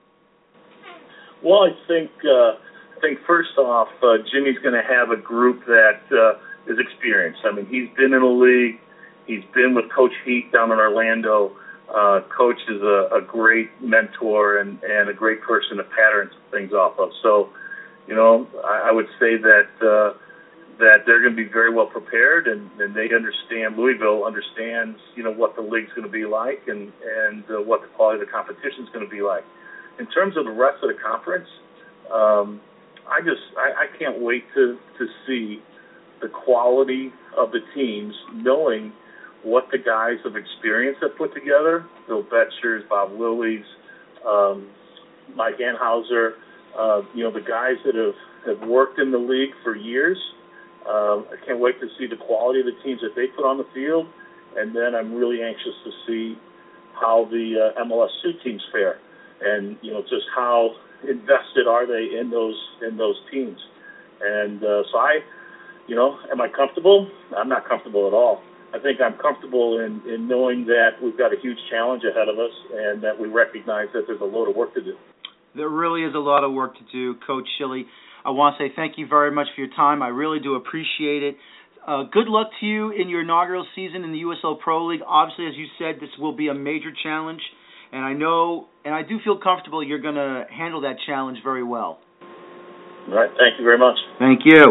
Well, I think uh, I think first off, uh, Jimmy's going to have a group that uh, is experienced. I mean, he's been in the league. He's been with Coach Heath down in Orlando. Uh, Coach is a, a great mentor and, and a great person to pattern things off of. So, you know, I, I would say that uh, that they're going to be very well prepared, and, and they understand, Louisville understands, you know, what the league's going to be like and, and uh, what the quality of the competition is going to be like. In terms of the rest of the conference, um, I just I, I can't wait to, to see the quality of the teams, knowing what the guys of experience have put together, Bill Betchers, Bob Lillies, um, Mike Anhauser, uh, you know, the guys that have, have worked in the league for years. Um, I can't wait to see the quality of the teams that they put on the field, and then I'm really anxious to see how the uh, M L S two teams fare, and, you know, just how invested are they in those in those teams. And uh, so I, you know, am I comfortable? I'm not comfortable at all. I think I'm comfortable in, in knowing that we've got a huge challenge ahead of us and that we recognize that there's a load of work to do. There really is a lot of work to do, Coach Schilly. I want to say thank you very much for your time. I really do appreciate it. Uh, good luck to you in your inaugural season in the U S L Pro League. Obviously, as you said, this will be a major challenge, and I know and I do feel comfortable you're going to handle that challenge very well. All right. Thank you very much. Thank you.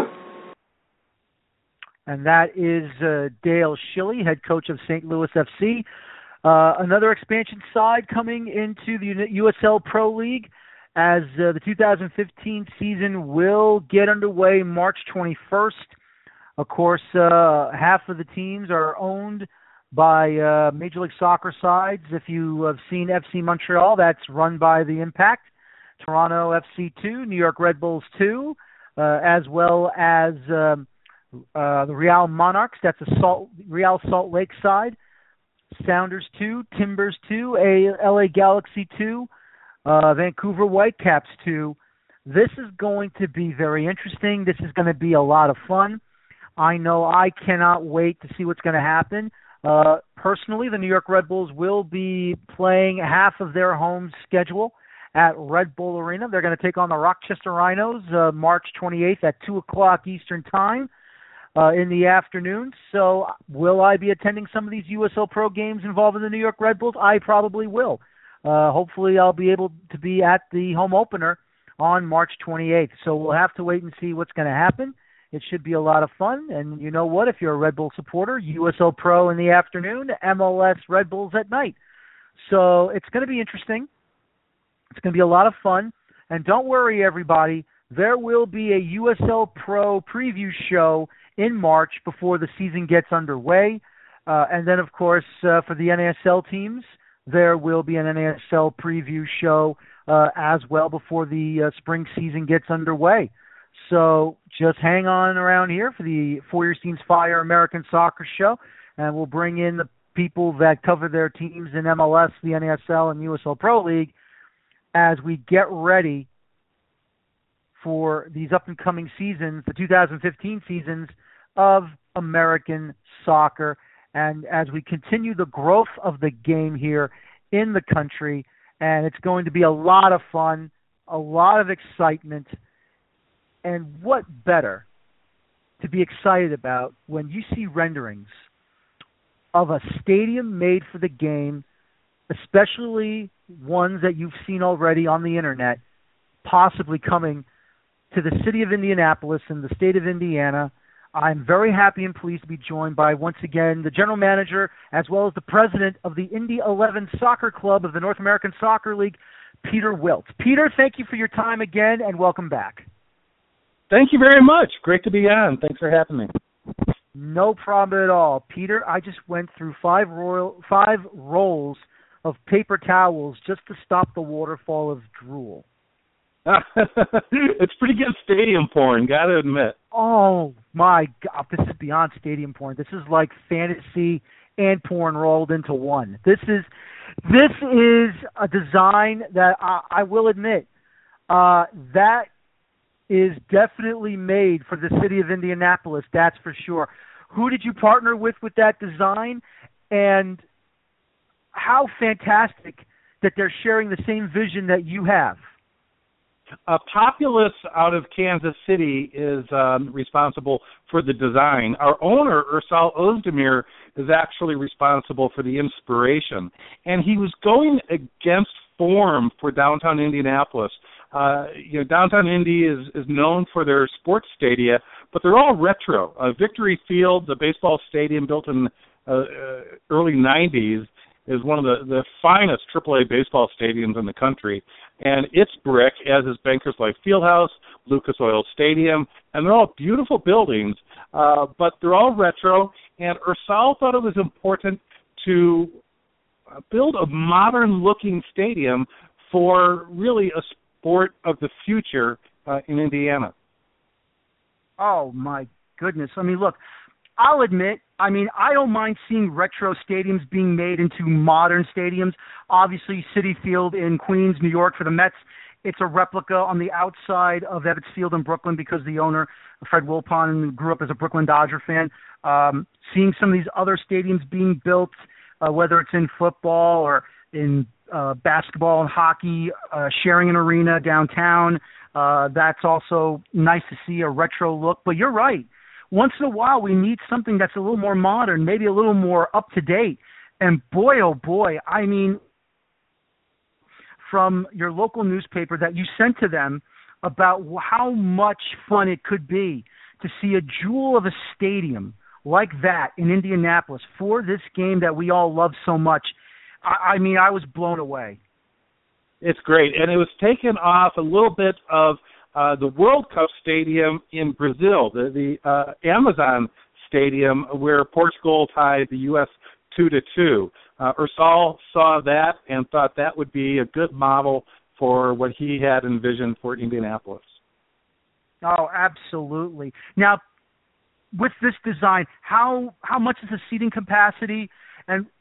And that is uh, Dale Schilly, head coach of Saint Louis F C. Uh, another expansion side coming into the U S L Pro League, as uh, the two thousand fifteen season will get underway March twenty-first. Of course, uh, half of the teams are owned by uh, Major League Soccer sides. If you have seen F C Montreal, that's run by the Impact. Toronto F C two, New York Red Bulls two, uh, as well as um, uh, the Real Monarchs. That's a Salt, Real Salt Lake side. Sounders two, Timbers two, a L A Galaxy two, uh, Vancouver Whitecaps two. This is going to be very interesting. This is going to be a lot of fun. I know I cannot wait to see what's going to happen. Uh, personally, the New York Red Bulls will be playing half of their home schedule at Red Bull Arena. They're going to take on the Rochester Rhinos uh, March twenty-eighth at two o'clock Eastern Time uh, in the afternoon. So will I be attending some of these U S L Pro games involving the New York Red Bulls? I probably will. Uh, hopefully I'll be able to be at the home opener on March twenty-eighth. So we'll have to wait and see what's going to happen. It should be a lot of fun. And you know what? If you're a Red Bull supporter, U S L Pro in the afternoon, M L S Red Bulls at night. So it's going to be interesting. It's going to be a lot of fun. And don't worry, everybody. There will be a U S L Pro preview show in March before the season gets underway. Uh, and then, of course, uh, for the N A S L teams, there will be an N A S L preview show uh, as well before the uh, spring season gets underway. So just hang on around here for the Feuerstein's Fire American Soccer Show, and we'll bring in the people that cover their teams in M L S, the N A S L, and U S L Pro League as we get ready for these up-and-coming seasons, the two thousand fifteen seasons of American soccer, and as we continue the growth of the game here in the country. And it's going to be a lot of fun, a lot of excitement. And what better to be excited about when you see renderings of a stadium made for the game, especially ones that you've seen already on the internet, possibly coming to the city of Indianapolis and the state of Indiana. I'm very happy and pleased to be joined by, once again, the general manager as well as the president of the Indy eleven Soccer Club of the North American Soccer League, Peter Wilt. Peter, thank you for your time again, and welcome back. Thank you very much. Great to be on. Thanks for having me. No problem at all. Peter, I just went through five royal, five rolls of paper towels just to stop the waterfall of drool. It's pretty good stadium porn, gotta admit. Oh, my God. This is beyond stadium porn. This is like fantasy and porn rolled into one. This is this is a design that I, I will admit, uh, that is definitely made for the city of Indianapolis, that's for sure. Who did you partner with with that design? And how fantastic that they're sharing the same vision that you have. Uh, Populous out of Kansas City is um, responsible for the design. Our owner, Ursal Özdemir, is actually responsible for the inspiration. And he was going against form for downtown Indianapolis. Uh, you know, downtown Indy is, is known for their sports stadia, but they're all retro. Uh, Victory Field, the baseball stadium built in uh, uh, early nineties, is one of the, the finest triple A baseball stadiums in the country. And it's brick, as is Bankers Life Fieldhouse, Lucas Oil Stadium, and they're all beautiful buildings, uh, but they're all retro. And Ursal thought it was important to build a modern-looking stadium for really a sport of the future uh, in Indiana. Oh, my goodness. I mean, look, I'll admit, I mean, I don't mind seeing retro stadiums being made into modern stadiums. Obviously, Citi Field in Queens, New York for the Mets, it's a replica on the outside of Ebbets Field in Brooklyn because the owner, Fred Wilpon, grew up as a Brooklyn Dodger fan. Um, seeing some of these other stadiums being built, uh, whether it's in football or in uh, basketball and hockey, uh, sharing an arena downtown, uh, that's also nice to see a retro look. But you're right. Once in a while, we need something that's a little more modern, maybe a little more up-to-date. And boy, oh boy, I mean, from your local newspaper that you sent to them about how much fun it could be to see a jewel of a stadium like that in Indianapolis for this game that we all love so much. I, I mean, I was blown away. It's great. And it was taken off a little bit of Uh, the World Cup Stadium in Brazil, the, the uh, Amazon Stadium, where Portugal tied the U S two to two. Uh, Ursal saw that and thought that would be a good model for what he had envisioned for Indianapolis. Oh, absolutely. Now, with this design, how how much is the seating capacity? And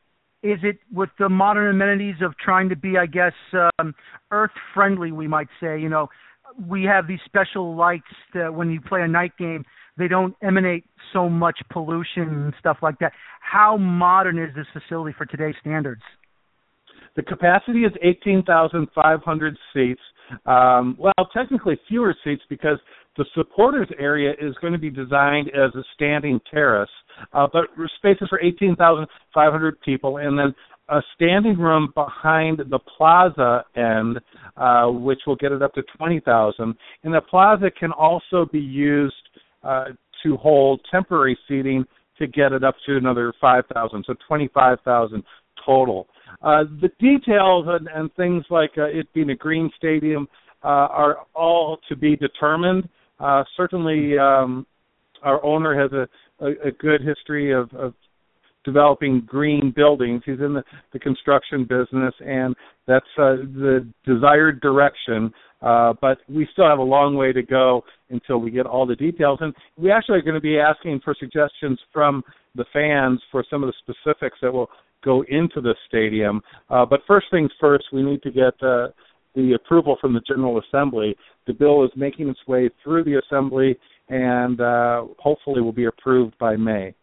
Is it with the modern amenities of trying to be, I guess, um, earth-friendly, we might say? You know, we have these special lights that when you play a night game, they don't emanate so much pollution and stuff like that. How modern is this facility for today's standards? The capacity is eighteen thousand five hundred seats. Um, well, technically fewer seats because the supporters area is going to be designed as a standing terrace, uh, but spaces for eighteen thousand five hundred people, and then a standing room behind the plaza end, uh, which will get it up to twenty thousand. And the plaza can also be used uh, to hold temporary seating to get it up to another five thousand, so twenty-five thousand total. Uh, the details and, and things like uh, it being a green stadium uh, are all to be determined. Uh, certainly, um, our owner has a, a, a good history of, of developing green buildings. He's in the, the construction business, and that's uh, the desired direction. Uh, but we still have a long way to go until we get all the details. And we actually are going to be asking for suggestions from the fans for some of the specifics that will go into the stadium. Uh, but first things first, we need to get uh, the approval from the General Assembly. The bill is making its way through the Assembly and uh, hopefully will be approved by May.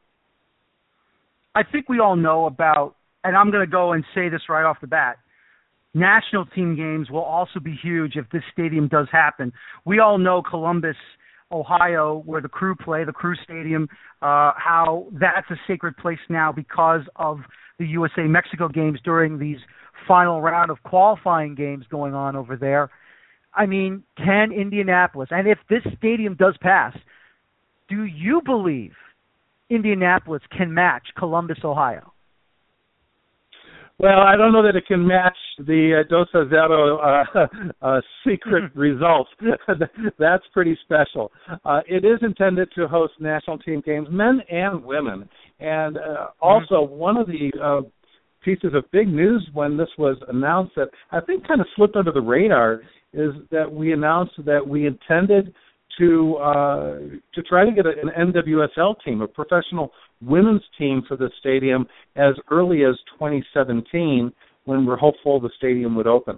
I think we all know about, and I'm going to go and say this right off the bat, national team games will also be huge if this stadium does happen. We all know Columbus, Ohio, where the Crew play, the Crew Stadium, uh, how that's a sacred place now because of the U S A-Mexico games during these final round of qualifying games going on over there. I mean, can Indianapolis, and if this stadium does pass, do you believe Indianapolis can match Columbus, Ohio? Well, I don't know that it can match the uh, Dos a Zero uh, uh, secret results. That's pretty special. Uh, it is intended to host national team games, men and women. And uh, also, mm-hmm. one of the uh, pieces of big news when this was announced that I think kind of slipped under the radar is that we announced that we intended to uh, to try to get an N W S L team, a professional women's team for the stadium as early as twenty seventeen, when we're hopeful the stadium would open.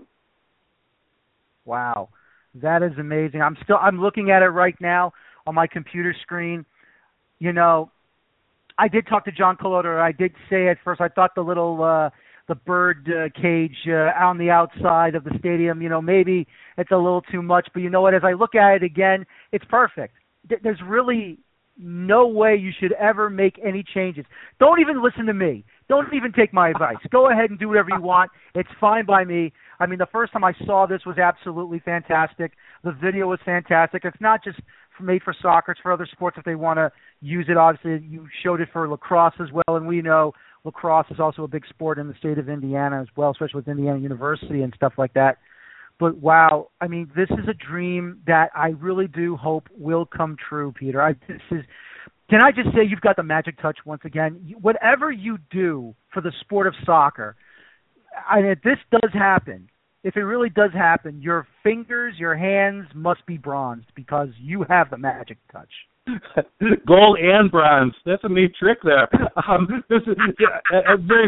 Wow, that is amazing. I'm still I'm looking at it right now on my computer screen. You know, I did talk to John Coloder. I did say at first I thought the little uh, the bird uh, cage uh, on the outside of the stadium, you know, maybe it's a little too much. But you know what? As I look at it again, it's perfect. There's really no way you should ever make any changes. Don't even listen to me. Don't even take my advice. Go ahead and do whatever you want. It's fine by me. I mean, the first time I saw this was absolutely fantastic. The video was fantastic. It's not just made for soccer. It's for other sports if they want to use it. Obviously, you showed it for lacrosse as well, and we know lacrosse is also a big sport in the state of Indiana as well, especially with Indiana University and stuff like that. But, wow, I mean, this is a dream that I really do hope will come true, Peter. I, this is, can I just say you've got the magic touch once again? You, whatever you do for the sport of soccer, and if this does happen, if it really does happen, your fingers, your hands must be bronzed because you have the magic touch. Gold and bronze. That's a neat trick there. Um, this is yeah, uh, very,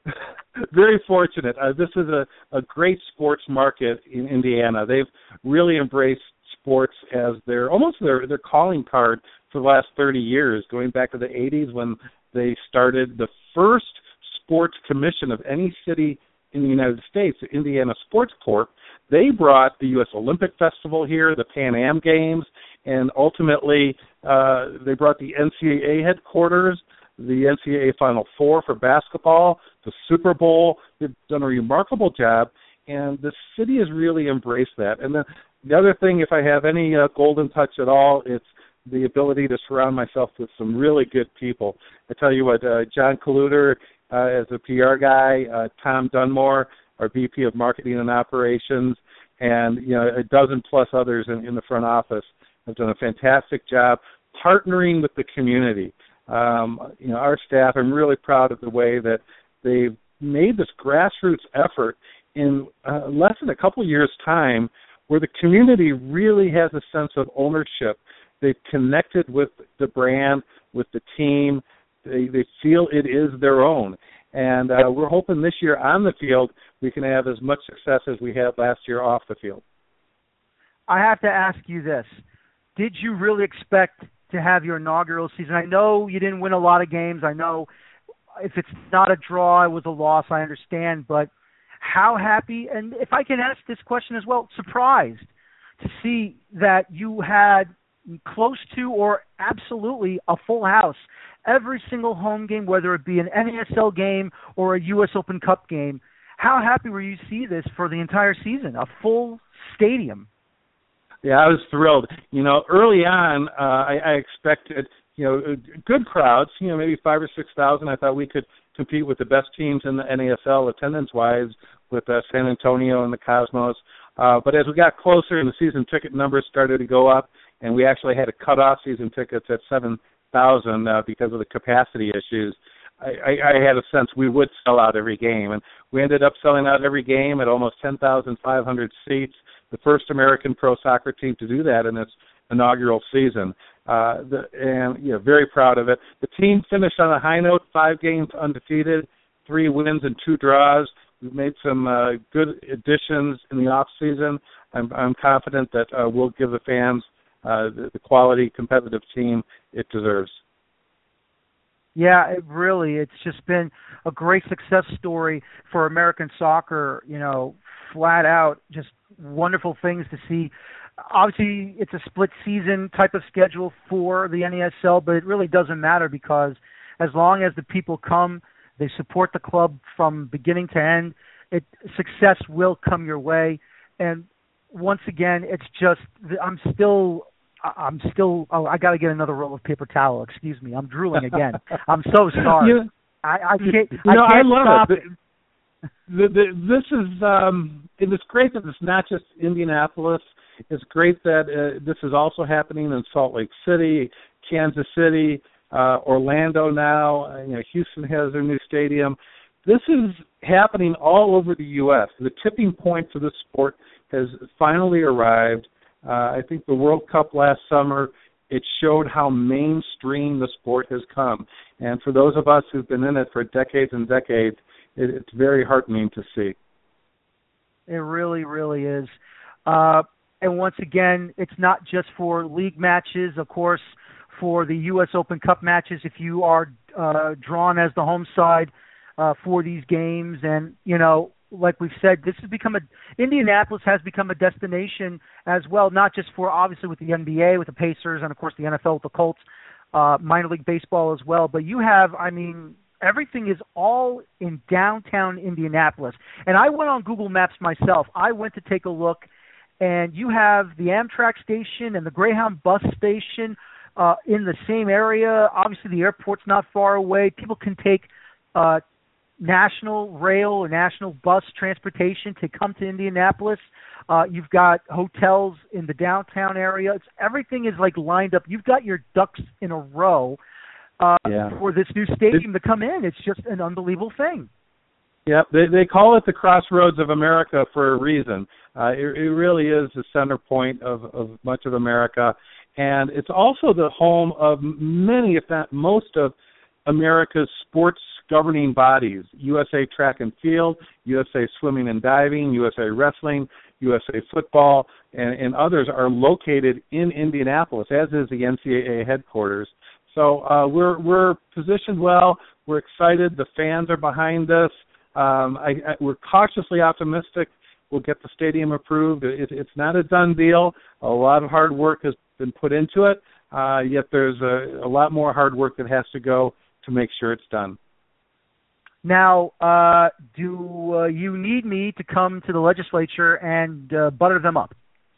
very fortunate. Uh, this is a, a great sports market in Indiana. They've really embraced sports as their almost their their calling card for the last thirty years, going back to the eighties when they started the first sports commission of any city in the United States, the Indiana Sports Corp. They brought the U S Olympic Festival here, the Pan Am Games, and ultimately uh, they brought the N C double A headquarters, the N C double A Final Four for basketball, the Super Bowl. They've done a remarkable job, and the city has really embraced that. And the, the other thing, if I have any uh, golden touch at all, it's the ability to surround myself with some really good people. I tell you what, uh, John Coloder uh, as a P R guy, uh, Tom Dunmore, our V P of Marketing and Operations, and you know a dozen plus others in, in the front office have done a fantastic job partnering with the community. Um, you know, our staff, I'm really proud of the way that they've made this grassroots effort in uh, less than a couple years' time where the community really has a sense of ownership. They've connected with the brand, with the team. They, they feel it is their own. And uh, we're hoping this year on the field we can have as much success as we had last year off the field. I have to ask you this. Did you really expect to have your inaugural season? I know you didn't win a lot of games. I know if it's not a draw, it was a loss, I understand. But how happy, and if I can ask this question as well, surprised to see that you had close to or absolutely a full house every single home game, whether it be an N A S L game or a U S Open Cup game. How happy were you to see this for the entire season, a full stadium? Yeah, I was thrilled. You know, early on, uh, I, I expected, you know, good crowds, you know, maybe five or six thousand. I thought we could compete with the best teams in the N A S L attendance-wise with uh, San Antonio and the Cosmos. Uh, but as we got closer and the season ticket numbers started to go up, and we actually had to cut off season tickets at seven thousand uh, because of the capacity issues, I, I, I had a sense we would sell out every game. And we ended up selling out every game at almost ten thousand five hundred seats, the first American pro soccer team to do that in its inaugural season. Uh, the, and, you know, very proud of it. The team finished on a high note, five games undefeated, three wins and two draws. We've made some uh, good additions in the off season. I'm, I'm confident that uh, we'll give the fans uh, the, the quality, competitive team it deserves. Yeah, it really, it's just been a great success story for American soccer, you know, flat out, just wonderful things to see. Obviously, it's a split season type of schedule for the N A S L, but it really doesn't matter because as long as the people come, they support the club from beginning to end, it, success will come your way. And once again, it's just, I'm still... I'm still, oh, I got to get another roll of paper towel. Excuse me. I'm drooling again. I'm so sorry. You, I, I can't, you I know, can't I love stop it. it. The, the, this is, um, it is great that it's not just Indianapolis. It's great that uh, this is also happening in Salt Lake City, Kansas City, uh, Orlando now. Uh, you know, Houston has their new stadium. This is happening all over the U S. The tipping point for the sport has finally arrived. Uh, I think the World Cup last summer, it showed how mainstream the sport has come. And for those of us who've been in it for decades and decades, it, it's very heartening to see. It really, really is. Uh, and once again, it's not just for league matches, of course, for the U S Open Cup matches, if you are uh, drawn as the home side uh, for these games. And, you know, like we've said, this has become a Indianapolis has become a destination as well, not just for obviously with the N B A, with the Pacers, and of course the N F L with the Colts, uh, minor league baseball as well. But you have, I mean, everything is all in downtown Indianapolis. And I went on Google Maps myself. I went to take a look, and you have the Amtrak station and the Greyhound bus station uh, in the same area. Obviously, the airport's not far away. People can take uh, national rail or national bus transportation to come to Indianapolis. Uh, you've got hotels in the downtown area. It's, everything is like lined up. You've got your ducks in a row uh, yeah. for this new stadium to come in. It's just an unbelievable thing. Yep, they they call it the Crossroads of America for a reason. Uh, it, it really is the center point of, of much of America, and it's also the home of many, if not most, of America's sports governing bodies: U S A Track and Field, U S A Swimming and Diving, U S A Wrestling, U S A Football, and, and others are located in Indianapolis, as is the N C double A headquarters. So uh, we're we're positioned well. We're excited. The fans are behind us. Um, I, I, we're cautiously optimistic we'll get the stadium approved. It, it's not a done deal. A lot of hard work has been put into it, uh, yet there's a, a lot more hard work that has to go to make sure it's done. Now, uh, do uh, you need me to come to the legislature and uh, butter them up?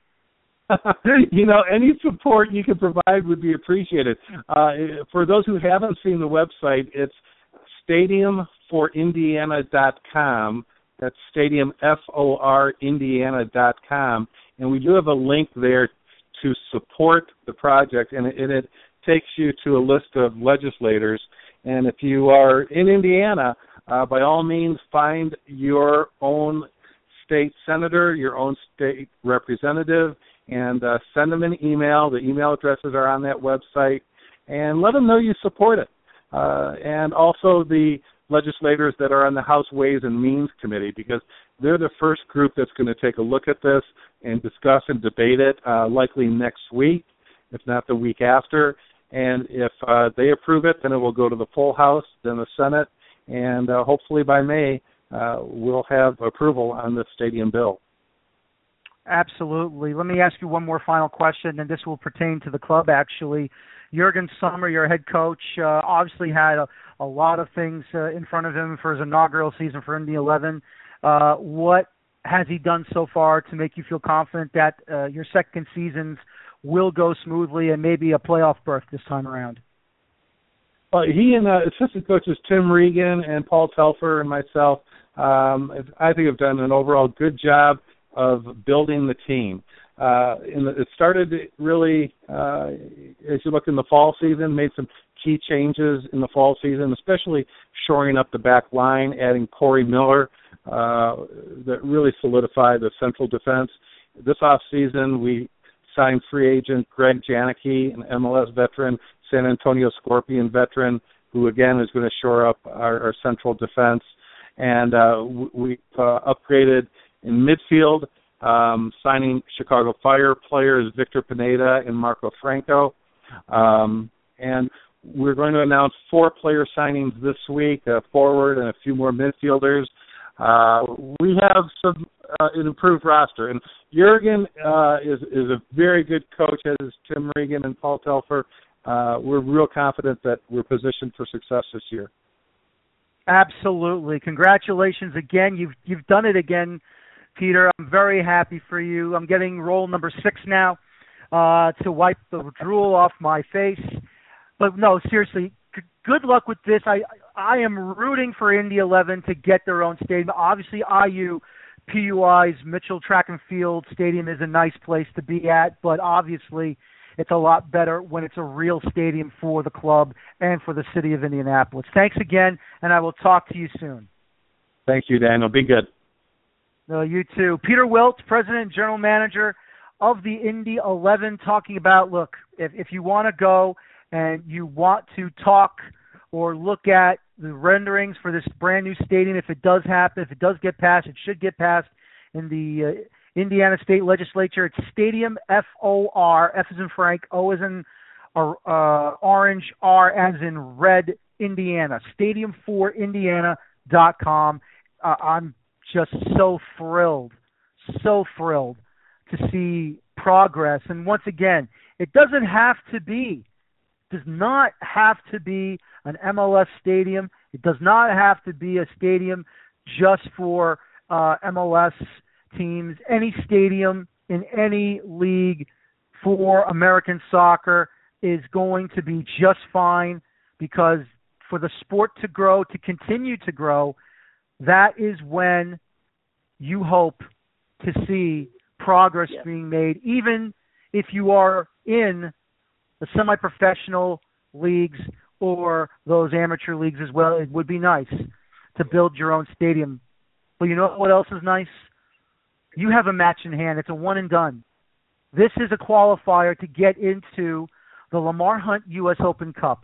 You know, any support you can provide would be appreciated. Uh, for those who haven't seen the website, it's stadium for indiana dot com. That's stadium, F O R, indiana dot com. And we do have a link there to support the project, and it, and it takes you to a list of legislators. And if you are in Indiana, uh, by all means, find your own state senator, your own state representative, and uh, send them an email. The email addresses are on that website, and let them know you support it. Uh, and also the legislators that are on the House Ways and Means Committee, because they're the first group that's going to take a look at this and discuss and debate it, uh, likely next week, if not the week after. And if uh, they approve it, then it will go to the full House, then the Senate, and uh, hopefully by May uh, we'll have approval on this stadium bill. Absolutely. Let me ask you one more final question, and this will pertain to the club, actually. Jürgen Sommer, your head coach, uh, obviously had a, a lot of things uh, in front of him for his inaugural season for Indy eleven. Uh, what has he done so far to make you feel confident that uh, your second seasons will go smoothly and maybe a playoff berth this time around? Well, he and uh, assistant coaches Tim Regan and Paul Telfer and myself, um, I think have done an overall good job of building the team. Uh, in the, it started really, uh, as you look in the fall season, made some key changes in the fall season, especially shoring up the back line, adding Corey Miller, uh, that really solidified the central defense. This offseason, we signed free agent Greg Janicki, an M L S veteran, San Antonio Scorpion veteran, who again is going to shore up our, our central defense. And uh, we uh, upgraded in midfield, um, signing Chicago Fire players Victor Pineda and Marco Franco. Um, and we're going to announce four player signings this week, a forward and a few more midfielders. Uh, we have some uh, an improved roster, and Jürgen uh, is is a very good coach, as is Tim Regan and Paul Telfer. Uh, we're real confident that we're positioned for success this year. Absolutely. Congratulations again. You've you've done it again, Peter. I'm very happy for you. I'm getting roll number six now uh, to wipe the drool off my face. But no, seriously, g- good luck with this. I I am rooting for Indy eleven to get their own stadium. Obviously, I U, P U I's Mitchell Track and Field Stadium is a nice place to be at, but obviously it's a lot better when it's a real stadium for the club and for the city of Indianapolis. Thanks again, and I will talk to you soon. Thank you, Daniel. Be good. No, you too. Peter Wilt, President and General Manager of the Indy eleven, talking about, look, if, if you want to go and you want to talk or look at the renderings for this brand new stadium, if it does happen, if it does get passed, it should get passed in the uh, Indiana State Legislature. It's Stadium F O R, F as in Frank, O as in uh, orange, R as in red, Indiana. stadium for indiana dot com. Uh, I'm just so thrilled, so thrilled to see progress. And once again, it doesn't have to be, does not have to be an M L S stadium. It does not have to be a stadium just for uh, M L S teams. Any stadium in any league for American soccer is going to be just fine, because for the sport to grow, to continue to grow, that is when you hope to see progress yeah. being made, even if you are in the semi-professional leagues or those amateur leagues as well. It would be nice to build your own stadium. But you know what else is nice? You have a match in hand. It's a one and done. This is a qualifier to get into the Lamar Hunt U S Open Cup.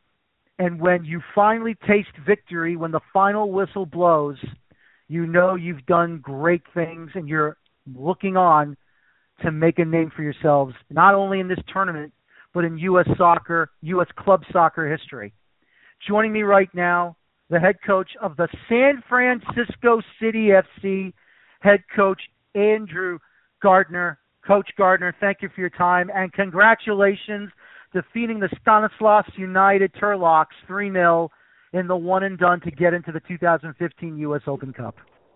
And when you finally taste victory, when the final whistle blows, you know you've done great things and you're looking on to make a name for yourselves, not only in this tournament, but in U S soccer, U S club soccer history. Joining me right now, the head coach of the San Francisco City F C, head coach Andrew Gardner. Coach Gardner, thank you for your time, and congratulations defeating the Stanislaus United Turlocks three nil in the one and done to get into the two thousand fifteen U S Open Cup.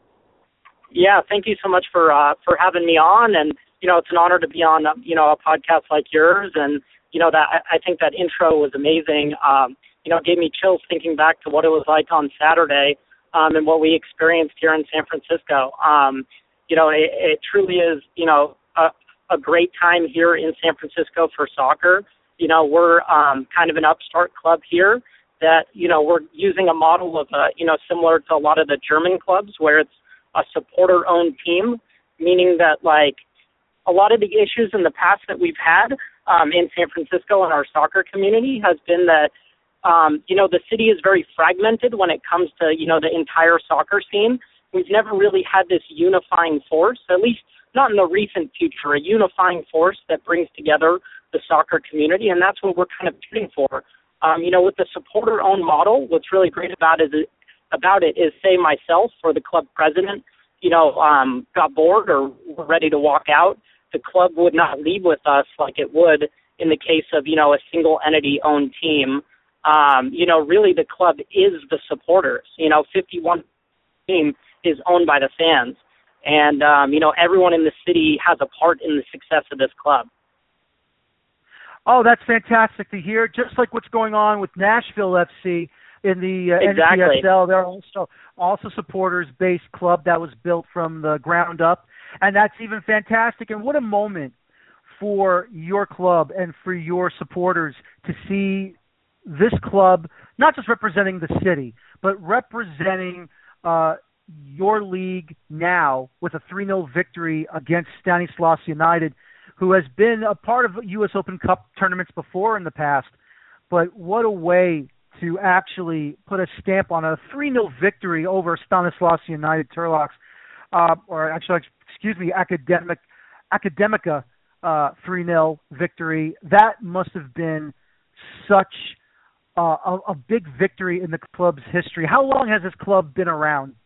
Yeah, thank you so much for uh, for having me on, and you know it's an honor to be on you know a podcast like yours, and you know that I think that intro was amazing. Um, you know, it gave me chills thinking back to what it was like on Saturday um, and what we experienced here in San Francisco. Um, you know, it, it truly is you know a, a great time here in San Francisco for soccer. You know, we're um, kind of an upstart club here that, you know, we're using a model of, uh, you know, similar to a lot of the German clubs where it's a supporter-owned team, meaning that, like, a lot of the issues in the past that we've had um, in San Francisco and our soccer community has been that um, you know, the city is very fragmented when it comes to, you know, the entire soccer scene. We've never really had this unifying force, at least not in the recent future, a unifying force that brings together the soccer community, and that's what we're kind of shooting for. Um, you know, with the supporter-owned model, what's really great about it, is, about it is, say, myself or the club president, you know, um, got bored or were ready to walk out, the club would not leave with us like it would in the case of, you know, a single entity-owned team. Um, you know, really the club is the supporters. You know, fifty-one team is owned by the fans. And, um, you know, everyone in the city has a part in the success of this club. Oh, that's fantastic to hear. Just like what's going on with Nashville F C in the uh, exactly. N P S L. They're also also supporters-based club that was built from the ground up, and that's even fantastic. And what a moment for your club and for your supporters to see this club not just representing the city, but representing uh, your league now with a three nil victory against Stanislas United, who has been a part of U S Open Cup tournaments before in the past. But what a way to actually put a stamp on a three nil victory over Stanislas United Turlox, uh, or actually, excuse me, Academic, Academica uh, three nil victory. That must have been such uh, a, a big victory in the club's history. How long has this club been around?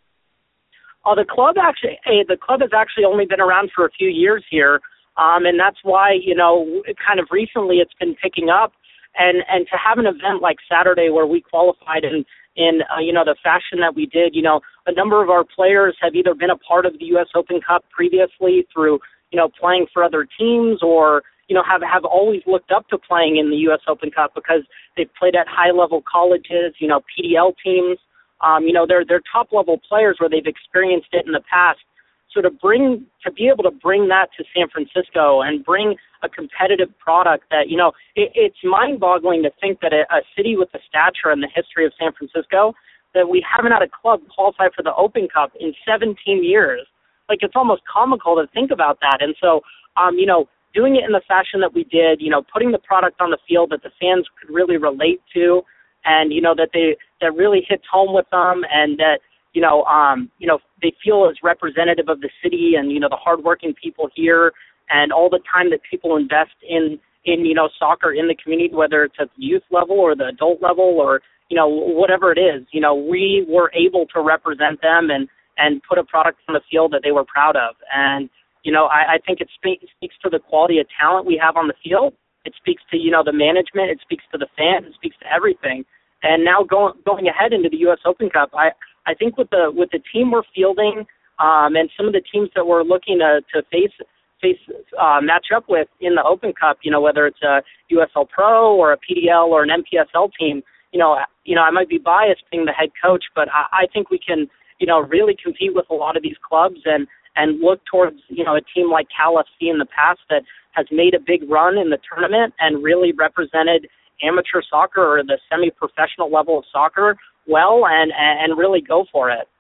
Oh, the club actually, hey, the club has actually only been around for a few years here. Um, and that's why, you know, kind of recently it's been picking up. And, and to have an event like Saturday where we qualified in, in uh, you know, the fashion that we did, you know, a number of our players have either been a part of the U S Open Cup previously through, you know, playing for other teams, or, you know, have, have always looked up to playing in the U S Open Cup because they've played at high-level colleges, you know, P D L teams. Um, you know, they're, they're top-level players where they've experienced it in the past. So to bring, to be able to bring that to San Francisco and bring a competitive product that, you know, it, it's mind-boggling to think that a, a city with the stature and the history of San Francisco, that we haven't had a club qualify for the Open Cup in seventeen years. Like, it's almost comical to think about that. And so, um, you know, doing it in the fashion that we did, you know, putting the product on the field that the fans could really relate to, and, you know, that they, that really hits home with them, and that, you know, um, you know, they feel as representative of the city and, you know, the hardworking people here and all the time that people invest in, in, you know, soccer in the community, whether it's at the youth level or the adult level or, you know, whatever it is. You know, we were able to represent them and, and put a product on the field that they were proud of. And, you know, I, I think it spe- speaks to the quality of talent we have on the field. It speaks to, you know, the management. It speaks to the fans. It speaks to everything. And now going going ahead into the U S Open Cup, I, I think with the with the team we're fielding um, and some of the teams that we're looking to, to face face uh, match up with in the Open Cup, you know, whether it's a U S L Pro or a P D L or an M P S L team, you know, you know, I might be biased being the head coach, but I, I think we can, you know, really compete with a lot of these clubs and and look towards, you know, a team like Cal F C in the past that has made a big run in the tournament and really represented amateur soccer or the semi-professional level of soccer well, and and really go for it.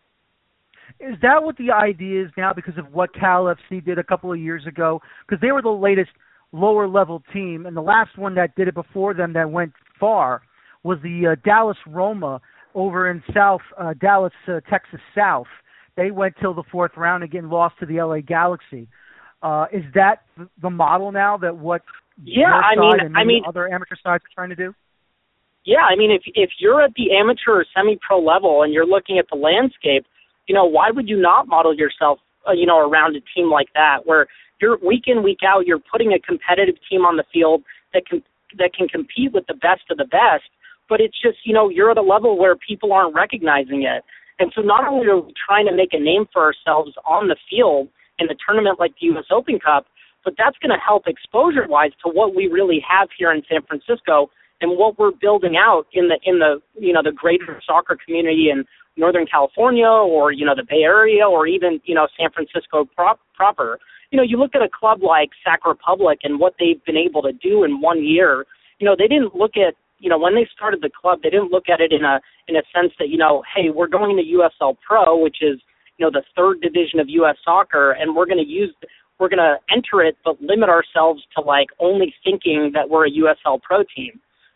Is that what the idea is now because of what Cal F C did a couple of years ago? Because they were the latest lower-level team, and the last one that did it before them that went far was the uh, Dallas Roma over in South uh, Dallas, uh, Texas South. They went till the fourth round, again lost to the L A Galaxy. Uh, is that the model now that what yeah, your I side mean, and I mean, other amateur sides are trying to do? Yeah, I mean, if if you're at the amateur or semi-pro level and you're looking at the landscape, you know, why would you not model yourself, uh, you know, around a team like that, where you're week in, week out, you're putting a competitive team on the field that can that can compete with the best of the best, but it's just, you know, you're at a level where people aren't recognizing it. And so not only are we trying to make a name for ourselves on the field in a tournament like the U S Open Cup, but that's going to help exposure-wise to what we really have here in San Francisco and what we're building out in the in the you know the greater soccer community in Northern California or you know the Bay Area or even you know San Francisco prop, proper. You know, you look at a club like Sac Republic and what they've been able to do in one year. You know, they didn't look at you know when they started the club, they didn't look at it in a in a sense that you know, hey, we're going to U S L Pro, which is you know the third division of U S soccer, and we're going to use we're going to enter it, but limit ourselves to like only thinking that we're a U S L Pro team.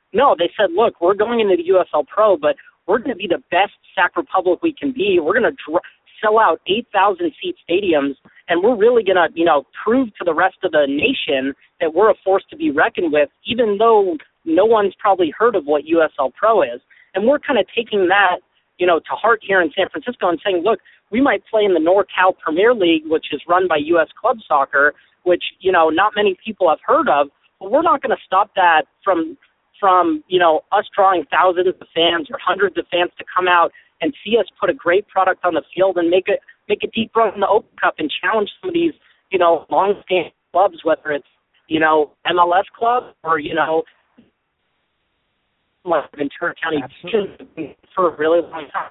no, they said, look, we're going into the U S L Pro, but we're going to be the best Sac Republic we can be. We're going to dr- sell out eight thousand seat stadiums, and we're really going to, you know, prove to the rest of the nation that we're a force to be reckoned with, even though no one's probably heard of what U S L Pro is. And we're kind of taking that, you know, to heart here in San Francisco and saying, look, we might play in the NorCal Premier League, which is run by U S Club Soccer, which, you know, not many people have heard of, but we're not going to stop that from, from, you know, us drawing thousands of fans or hundreds of fans to come out and see us put a great product on the field and make it, make a deep run in the Open Cup and challenge some of these, you know, long-standing clubs, whether it's, you know, M L S club or, you know, like Ventura County for a really long time.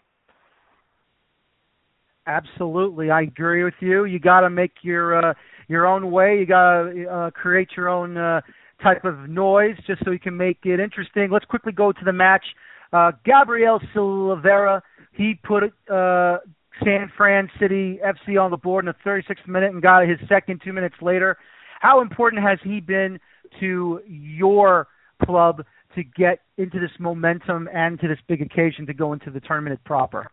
Absolutely, I agree with you. You got to make your uh, your own way. You got to uh, create your own uh, type of noise, just so you can make it interesting. Let's quickly go to the match. Uh, Gabriel Silveira, he put uh, San Fran City F C on the board in the thirty-sixth minute and got his second two minutes later. How important has he been to your club to get into this momentum and to this big occasion to go into the tournament proper?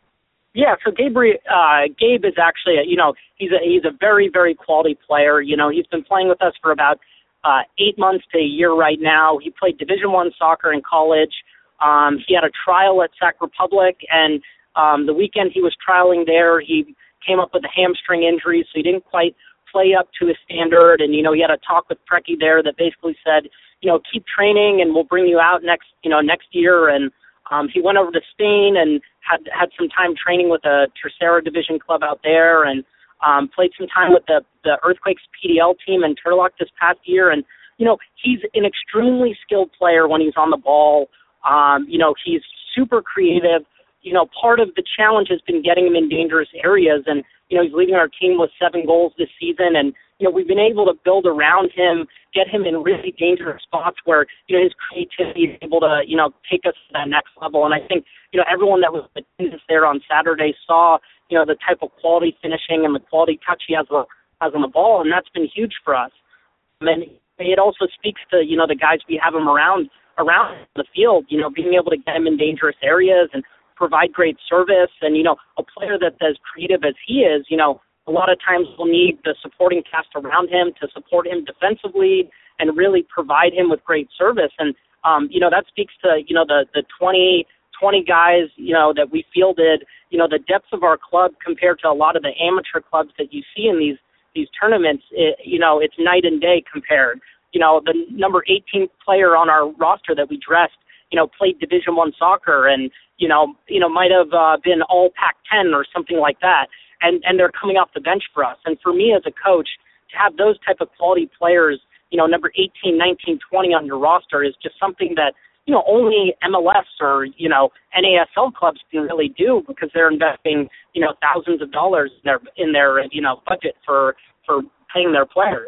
Yeah, so Gabriel, uh, Gabe is actually, a, you know, he's a he's a very, very quality player. You know, he's been playing with us for about uh, eight months to a year right now. He played Division One soccer in college. Um, he had a trial at Sac Republic, and um, the weekend he was trialing there, he came up with a hamstring injury, so he didn't quite play up to his standard. And, you know, he had a talk with Preki there that basically said, you know, keep training and we'll bring you out next, you know, next year. And um, he went over to Spain and had had some time training with a Tercera division club out there, and um, played some time with the, the Earthquakes P D L team in Turlock this past year. And, you know, he's an extremely skilled player when he's on the ball. Um, you know, he's super creative. You know, part of the challenge has been getting him in dangerous areas, and, you know, he's leading our team with seven goals this season, and, you know, we've been able to build around him, get him in really dangerous spots where, you know, his creativity is able to, you know, take us to that next level. And I think, you know, everyone that was attendance there on Saturday saw, you know, the type of quality finishing and the quality touch he has, has on the ball, and that's been huge for us. And it also speaks to, you know, the guys we have him around, around the field, you know, being able to get him in dangerous areas and provide great service. And, you know, a player that's as creative as he is, you know, a lot of times we'll need the supporting cast around him to support him defensively and really provide him with great service. And, um, you know, that speaks to, you know, the, the twenty, twenty guys, you know, that we fielded, you know, the depth of our club compared to a lot of the amateur clubs that you see in these, these tournaments, it, you know, it's night and day compared. You know, the number eighteen player on our roster that we dressed, you know, played Division One soccer and, you know, you know, might have uh, been all Pac ten or something like that. And, and they're coming off the bench for us. And for me as a coach, to have those type of quality players, you know, number eighteen, nineteen, twenty on your roster is just something that, you know, only M L S or, you know, N A S L clubs can really do, because they're investing, you know, thousands of dollars in their, in their you know, budget for, for paying their players.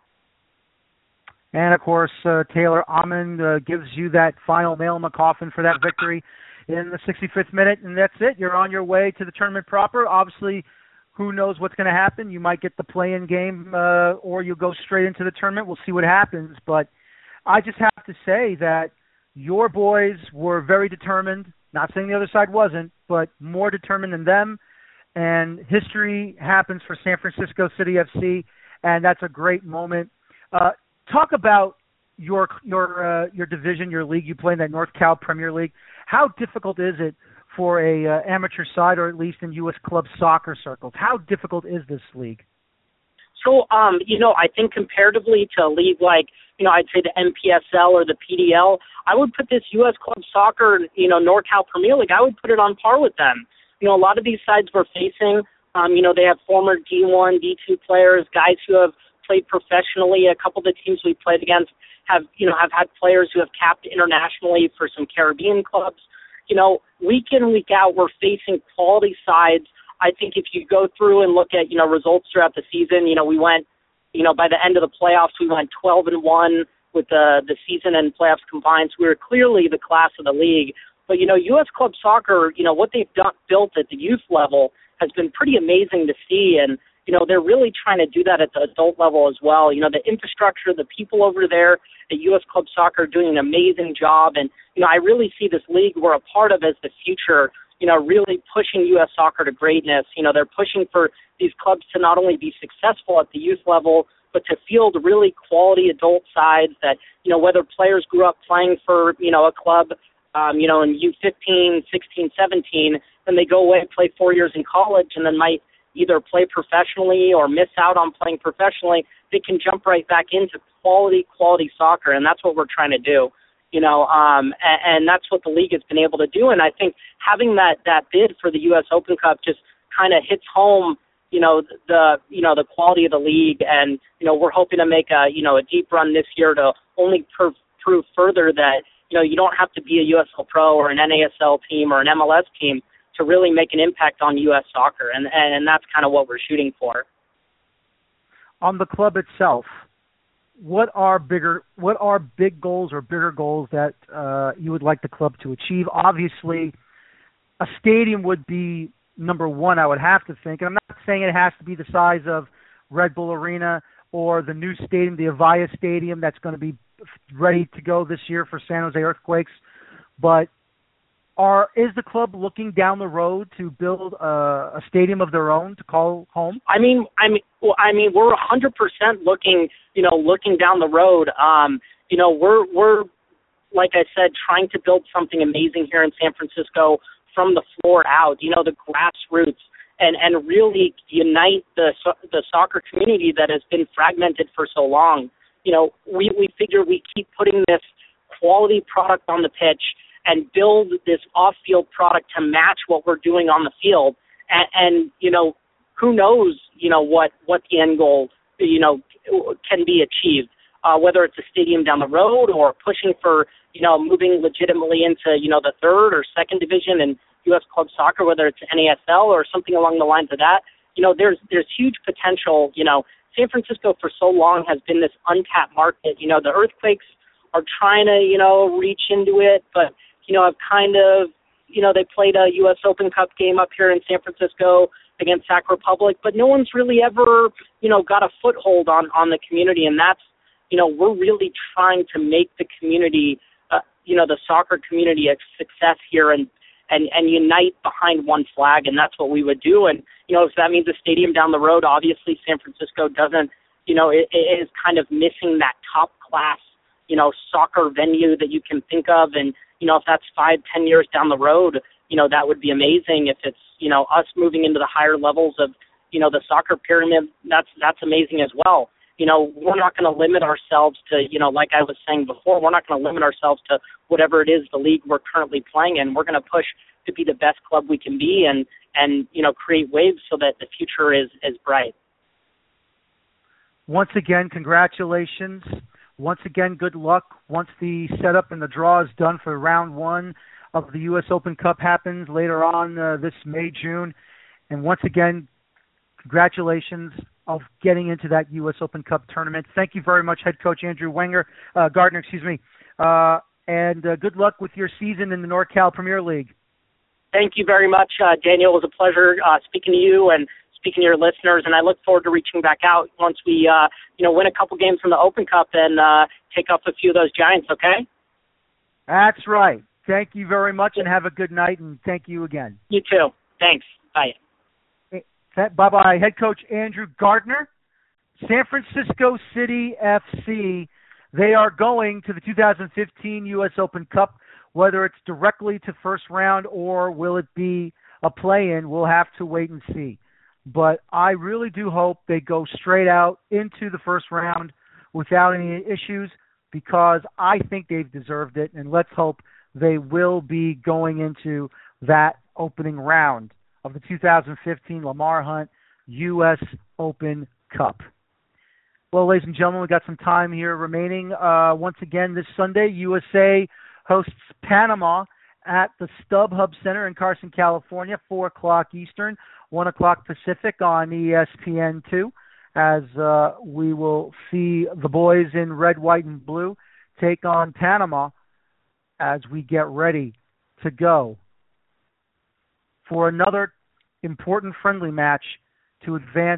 And, of course, uh, Taylor Ammon uh, gives you that final nail in the coffin for that victory in the sixty-fifth minute, and that's it. You're on your way to the tournament proper. Obviously, who knows what's going to happen. You might get the play-in game uh, or you'll go straight into the tournament. We'll see what happens. But I just have to say that your boys were very determined. Not saying the other side wasn't, but more determined than them. And history happens for San Francisco City F C, and that's a great moment. Uh, talk about your your uh, your division, your league. You play in that NorCal Premier League. How difficult is it for a uh, amateur side, or at least in U S club soccer circles? How difficult is this league? So, um, you know, I think comparatively to a league like, you know, I'd say the N P S L or the P D L, I would put this U S club soccer, you know, NorCal Premier League, I would put it on par with them. You know, a lot of these sides we're facing, um, you know, they have former D one, D two players, guys who have played professionally. A couple of the teams we played against have, you know, have had players who have capped internationally for some Caribbean clubs. You know, week in, week out, we're facing quality sides. I think if you go through and look at, you know, results throughout the season, you know, we went, you know, by the end of the playoffs, we went twelve and one with the, the season and playoffs combined. So we were clearly the class of the league. But, you know, U S club soccer, you know, what they've done, built at the youth level has been pretty amazing to see. And, you know, they're really trying to do that at the adult level as well. You know, the infrastructure, the people over there at U S Club Soccer are doing an amazing job. And, you know, I really see this league we're a part of as the future, you know, really pushing U S soccer to greatness. You know, they're pushing for these clubs to not only be successful at the youth level, but to field really quality adult sides that, you know, whether players grew up playing for, you know, a club, um, you know, in U fifteen, sixteen, seventeen, then they go away, play four years in college, and then might either play professionally or miss out on playing professionally. They can jump right back into quality, quality soccer, and that's what we're trying to do. You know, um, and, and that's what the league has been able to do. And I think having that, that bid for the U S Open Cup just kind of hits home, you know, the, you know, the quality of the league. And, you know, we're hoping to make a, you know, a deep run this year to only per- prove further that, you know, you don't have to be a U S L Pro or an N A S L team or an M L S team to really make an impact on U S soccer. And, and that's kind of what we're shooting for. On the club itself, what are bigger, what are big goals or bigger goals that uh, you would like the club to achieve? Obviously, a stadium would be number one, I would have to think. And I'm not saying it has to be the size of Red Bull Arena or the new stadium, the Avaya Stadium, that's going to be ready to go this year for San Jose Earthquakes. But are is the club looking down the road to build a, a stadium of their own to call home? I mean, I mean, well, I mean, we're one hundred percent looking, you know, looking down the road. Um, you know, we're we're like I said, trying to build something amazing here in San Francisco from the floor out. You know, the grassroots, and and really unite the the soccer community that has been fragmented for so long. You know, we we figure we keep putting this quality product on the pitch and build this off-field product to match what we're doing on the field. And, and you know, who knows, you know, what, what the end goal, you know, can be achieved, uh, whether it's a stadium down the road or pushing for, you know, moving legitimately into, you know, the third or second division in U S Club Soccer, whether it's N A S L or something along the lines of that. You know, there's, there's huge potential. You know, San Francisco for so long has been this untapped market. You know, the Earthquakes are trying to, you know, reach into it, but, you know, I've kind of, you know, they played a U S Open Cup game up here in San Francisco against Sac Republic, but no one's really ever, you know, got a foothold on, on the community. And that's, you know, we're really trying to make the community, uh, you know, the soccer community a success here and, and, and unite behind one flag. And that's what we would do. And, you know, if that means a stadium down the road, obviously San Francisco doesn't, you know, it, it is kind of missing that top class, you know, soccer venue that you can think of. And, you know, if that's five, ten years down the road, you know, that would be amazing. If it's, you know, us moving into the higher levels of, you know, the soccer pyramid, that's that's amazing as well. You know, we're not going to limit ourselves to, you know, like I was saying before, we're not going to limit ourselves to whatever it is the league we're currently playing in. We're going to push to be the best club we can be and, and you know, create waves so that the future is, is bright. Once again, congratulations. Once again, good luck. Once the setup and the draw is done for round one of the U S Open Cup happens later on uh, this May, June. And once again, congratulations of getting into that U S Open Cup tournament. Thank you very much, head coach Andrew Wenger, uh, Gardner, excuse me. Uh, and uh, good luck with your season in the NorCal Premier League. Thank you very much, uh, Daniel. It was a pleasure uh, speaking to you and speaking to your listeners, and I look forward to reaching back out once we, uh, you know, win a couple games from the Open Cup and uh, take off a few of those Giants, okay? That's right. Thank you very much, and have a good night, and thank you again. You too. Thanks. Bye. Bye-bye. Head coach Andrew Gardner, San Francisco City F C. They are going to the two thousand fifteen U S Open Cup, whether it's directly to first round or will it be a play-in, we'll have to wait and see. But I really do hope they go straight out into the first round without any issues, because I think they've deserved it, and let's hope they will be going into that opening round of the two thousand fifteen Lamar Hunt U S Open Cup. Well, ladies and gentlemen, we've got some time here remaining. Uh, once again, this Sunday, U S A hosts Panama at the StubHub Center in Carson, California, four o'clock Eastern, one o'clock Pacific on E S P N two, as uh, we will see the boys in red, white, and blue take on Panama as we get ready to go for another important friendly match to advance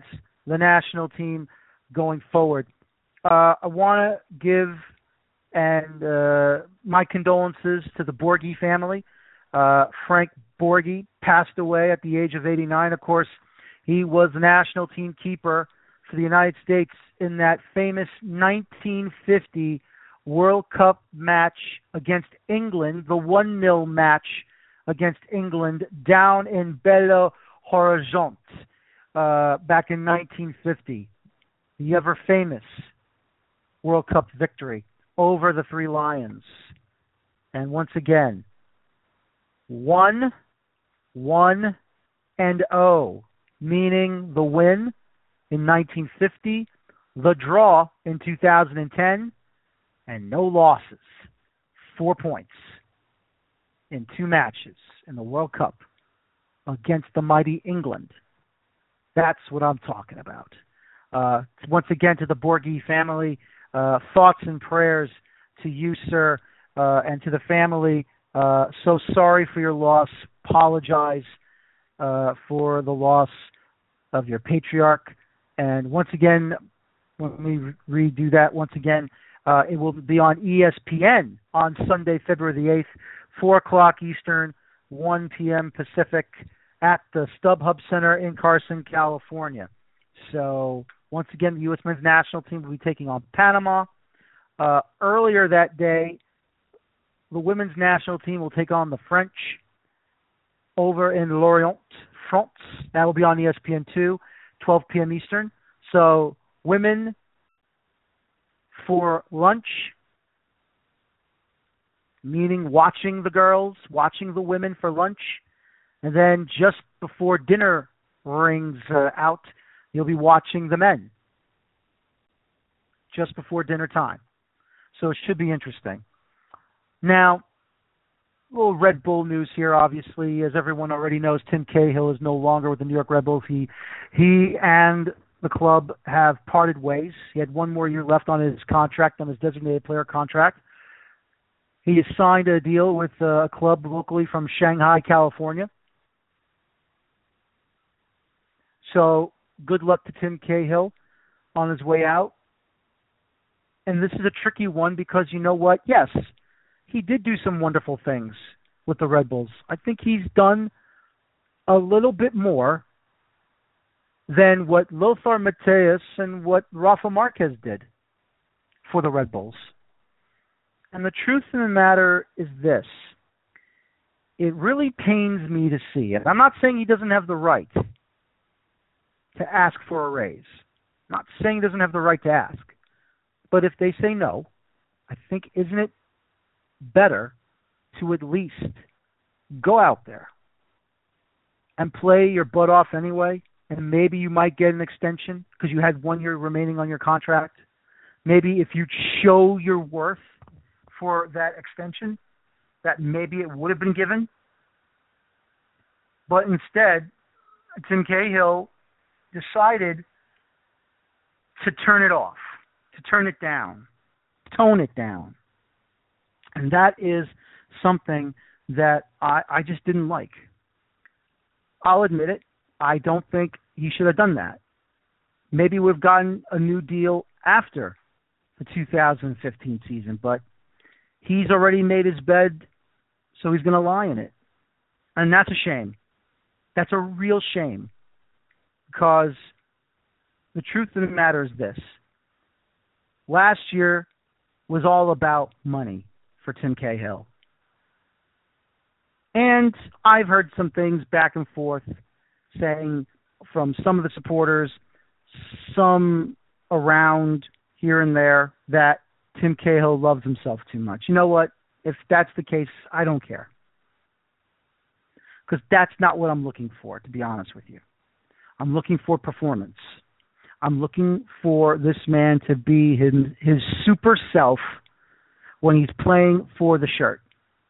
the national team going forward. Uh, I want to give and uh, my condolences to the Borghi family. Uh, Frank Borghi passed away at the age of eighty-nine. Of course, he was the national team keeper for the United States in that famous nineteen fifty World Cup match against England, the one nil match against England down in Belo Horizonte uh, back in nineteen fifty. The ever famous World Cup victory over the Three Lions. And once again, one, one, and oh, meaning the win in nineteen fifty, the draw in two thousand ten, and no losses. Four points in two matches in the World Cup against the mighty England. That's what I'm talking about. Uh, once again, to the Borghi family, uh, thoughts and prayers to you, sir, uh, and to the family. Uh, so sorry for your loss. Apologize uh, for the loss of your patriarch. And once again, when we redo that, once again, uh, it will be on E S P N on Sunday, February the eighth, four o'clock Eastern, one p.m. Pacific, at the StubHub Center in Carson, California. So, once again, the U S men's national team will be taking on Panama. Uh, earlier that day, the women's national team will take on the French over in Lorient, France. That will be on E S P N two, twelve p.m. Eastern. So, women for lunch, meaning watching the girls, watching the women for lunch. And then just before dinner rings uh, out, you'll be watching the men just before dinner time. So it should be interesting. Now, a little Red Bull news here, obviously. As everyone already knows, Tim Cahill is no longer with the New York Red Bulls. He, he and the club have parted ways. He had one more year left on his contract, on his designated player contract. He has signed a deal with a club locally from Shanghai, California. So good luck to Tim Cahill on his way out. And this is a tricky one because you know what? Yes, he did do some wonderful things with the Red Bulls. I think he's done a little bit more than what Lothar Matthäus and what Rafa Marquez did for the Red Bulls. And the truth of the matter is this. It really pains me to see it. I'm not saying he doesn't have the right to ask for a raise. I'm not saying he doesn't have the right to ask. But if they say no, I think, isn't it better to at least go out there and play your butt off anyway, and maybe you might get an extension because you had one year remaining on your contract. Maybe if you show your worth for that extension, that maybe it would have been given. But instead, Tim Cahill decided to turn it off, to turn it down, tone it down. And that is something that I, I just didn't like. I'll admit it. I don't think he should have done that. Maybe we've gotten a new deal after the two thousand fifteen season, but he's already made his bed, so he's going to lie in it. And that's a shame. That's a real shame. Because the truth of the matter is this. Last year was all about money for Tim Cahill. And I've heard some things back and forth saying from some of the supporters, some around here and there, that Tim Cahill loves himself too much. You know what? If that's the case, I don't care. Because that's not what I'm looking for, to be honest with you. I'm looking for performance. I'm looking for this man to be his, his super self when he's playing for the shirt.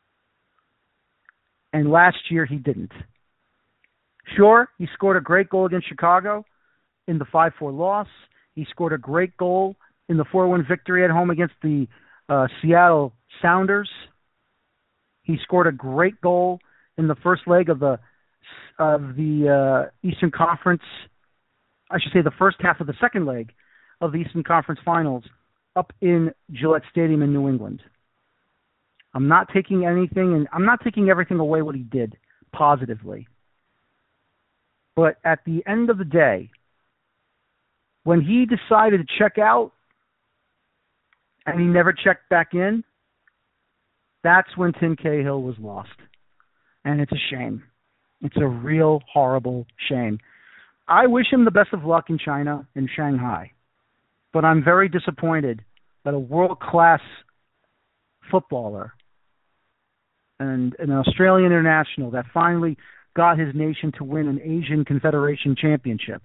And last year he didn't. Sure, he scored a great goal against Chicago in the five four loss. He scored a great goal in the four one victory at home against the uh, Seattle Sounders. He scored a great goal in the first leg of the of the uh, Eastern Conference I should say the first half of the second leg of the Eastern Conference Finals up in Gillette Stadium in New England. I'm not taking anything, and I'm not taking everything away what he did positively. But at the end of the day, when he decided to check out and he never checked back in, that's when Tim Cahill was lost. And it's a shame. It's a real horrible shame. I wish him the best of luck in China, in Shanghai. But I'm very disappointed that a world-class footballer and an Australian international that finally got his nation to win an Asian Confederation Championship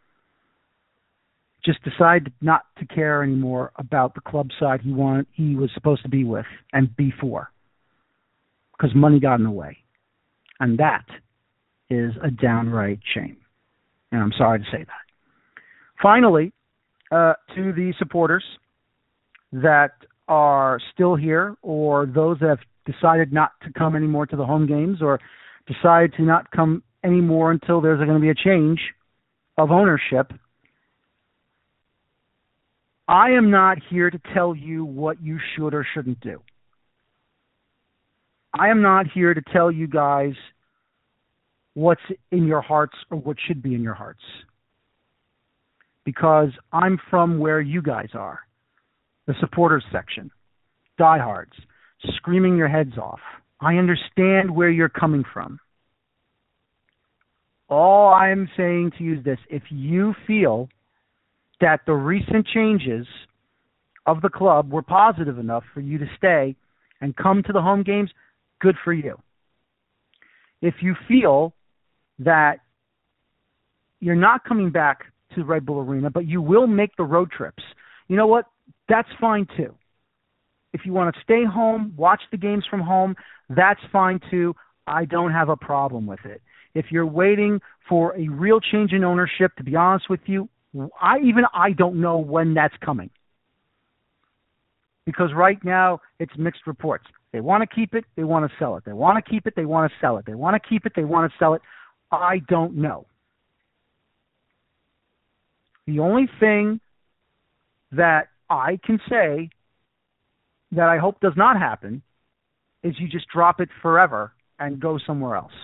just decided not to care anymore about the club side he wanted, he was supposed to be with and be for, because money got in the way. And that is a downright shame. And I'm sorry to say that. Finally, uh, to the supporters that are still here, or those that have decided not to come anymore to the home games, or decide to not come anymore until there's going to be a change of ownership, I am not here to tell you what you should or shouldn't do. I am not here to tell you guys what's in your hearts or what should be in your hearts, because I'm from where you guys are, the supporters section, diehards, screaming your heads off. I understand where you're coming from. All I'm saying to you is this: if you feel that the recent changes of the club were positive enough for you to stay and come to the home games, good for you. If you feel that you're not coming back to Red Bull Arena, but you will make the road trips, you know what? That's fine too. If you want to stay home, watch the games from home, that's fine too. I don't have a problem with it. If you're waiting for a real change in ownership, to be honest with you, I even I don't know when that's coming. Because right now, it's mixed reports. They want to keep it, they want to sell it. They want to keep it, they want to sell it. They want to keep it, they want to sell it. I don't know. The only thing that I can say that I hope does not happen is you just drop it forever and go somewhere else.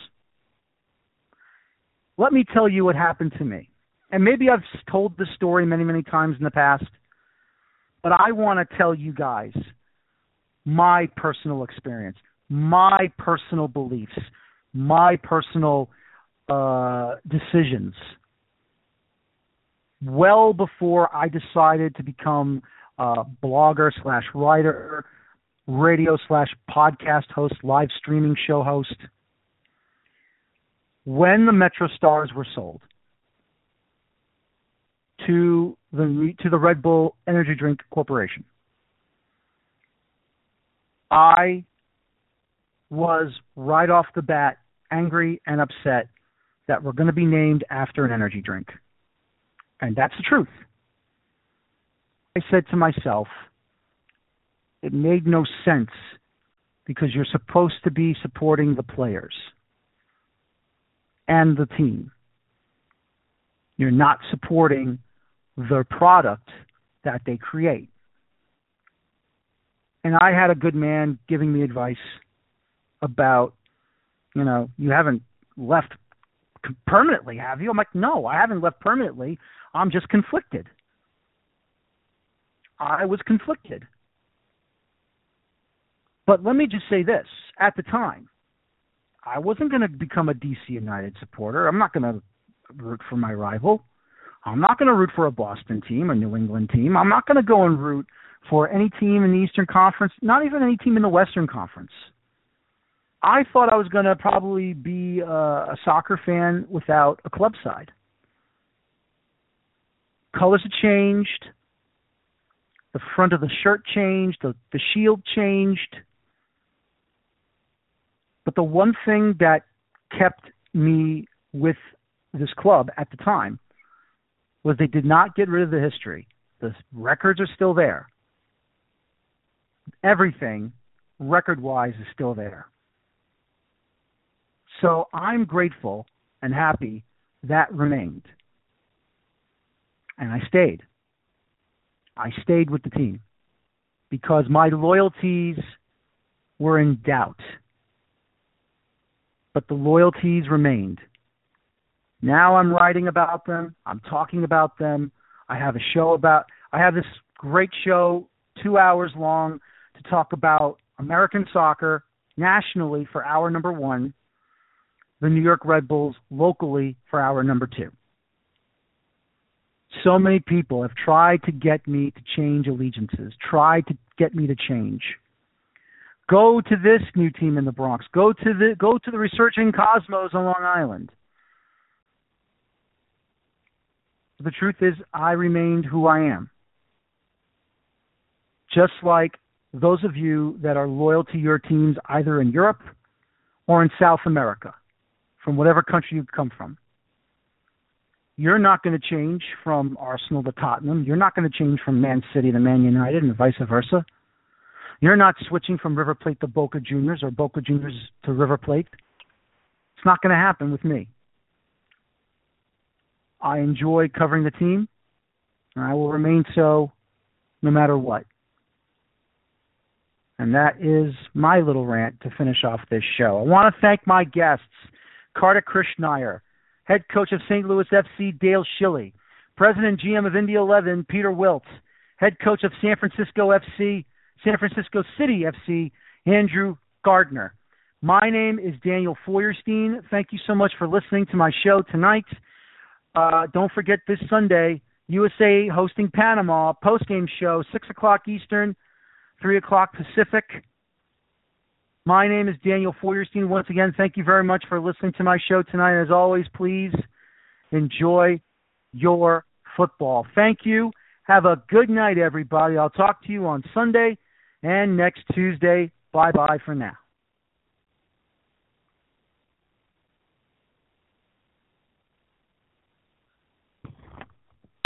Let me tell you what happened to me. And maybe I've told this story many, many times in the past, but I want to tell you guys my personal experience, my personal beliefs, my personal uh, decisions. Well before I decided to become a blogger slash writer, radio slash podcast host, live streaming show host, when the Metro Stars were sold to the to the Red Bull Energy Drink Corporation, I was right off the bat angry and upset that we're going to be named after an energy drink. And that's the truth. I said to myself, it made no sense, because you're supposed to be supporting the players and the team. You're not supporting the product that they create. And I had a good man giving me advice about, you know, you haven't left permanently, have you? I'm like, no, I haven't left permanently. I'm just conflicted. I was conflicted. But let me just say this. At the time, I wasn't going to become a D C United supporter. I'm not going to root for my rival. I'm not going to root for a Boston team, a New England team. I'm not going to go and root for any team in the Eastern Conference, not even any team in the Western Conference. I thought I was going to probably be a, a soccer fan without a club side. Colors had changed. The front of the shirt changed. The, the shield changed. But the one thing that kept me with this club at the time was they did not get rid of the history. The records are still there. Everything, record-wise, is still there. So I'm grateful and happy that remained. And I stayed. I stayed with the team because my loyalties were in doubt. But the loyalties remained. Now I'm writing about them. I'm talking about them. I have a show about, I have this great show, two hours long, to talk about American soccer nationally for hour number one, the New York Red Bulls locally for hour number two. So many people have tried to get me to change allegiances, tried to get me to change. Go to this new team in the Bronx. Go to the go to the Resurging Cosmos on Long Island. The truth is, I remained who I am. Just like those of you that are loyal to your teams either in Europe or in South America, from whatever country you come from. You're not going to change from Arsenal to Tottenham. You're not going to change from Man City to Man United and vice versa. You're not switching from River Plate to Boca Juniors or Boca Juniors to River Plate. It's not going to happen with me. I enjoy covering the team, and I will remain so no matter what. And that is my little rant to finish off this show. I want to thank my guests, Kartik Krishnaiyer, head coach of Saint Louis F C, Dale Schilly, president and G M of Indy eleven, Peter Wilt, head coach of San Francisco F C, San Francisco City F C, Andrew Gardner. My name is Daniel Feuerstein. Thank you so much for listening to my show tonight. Uh, don't forget this Sunday, U S A hosting Panama, post-game show, six o'clock Eastern, three o'clock Pacific. My name is Daniel Feuerstein. Once again, thank you very much for listening to my show tonight. As always, please enjoy your football. Thank you. Have a good night, everybody. I'll talk to you on Sunday and next Tuesday. Bye-bye for now.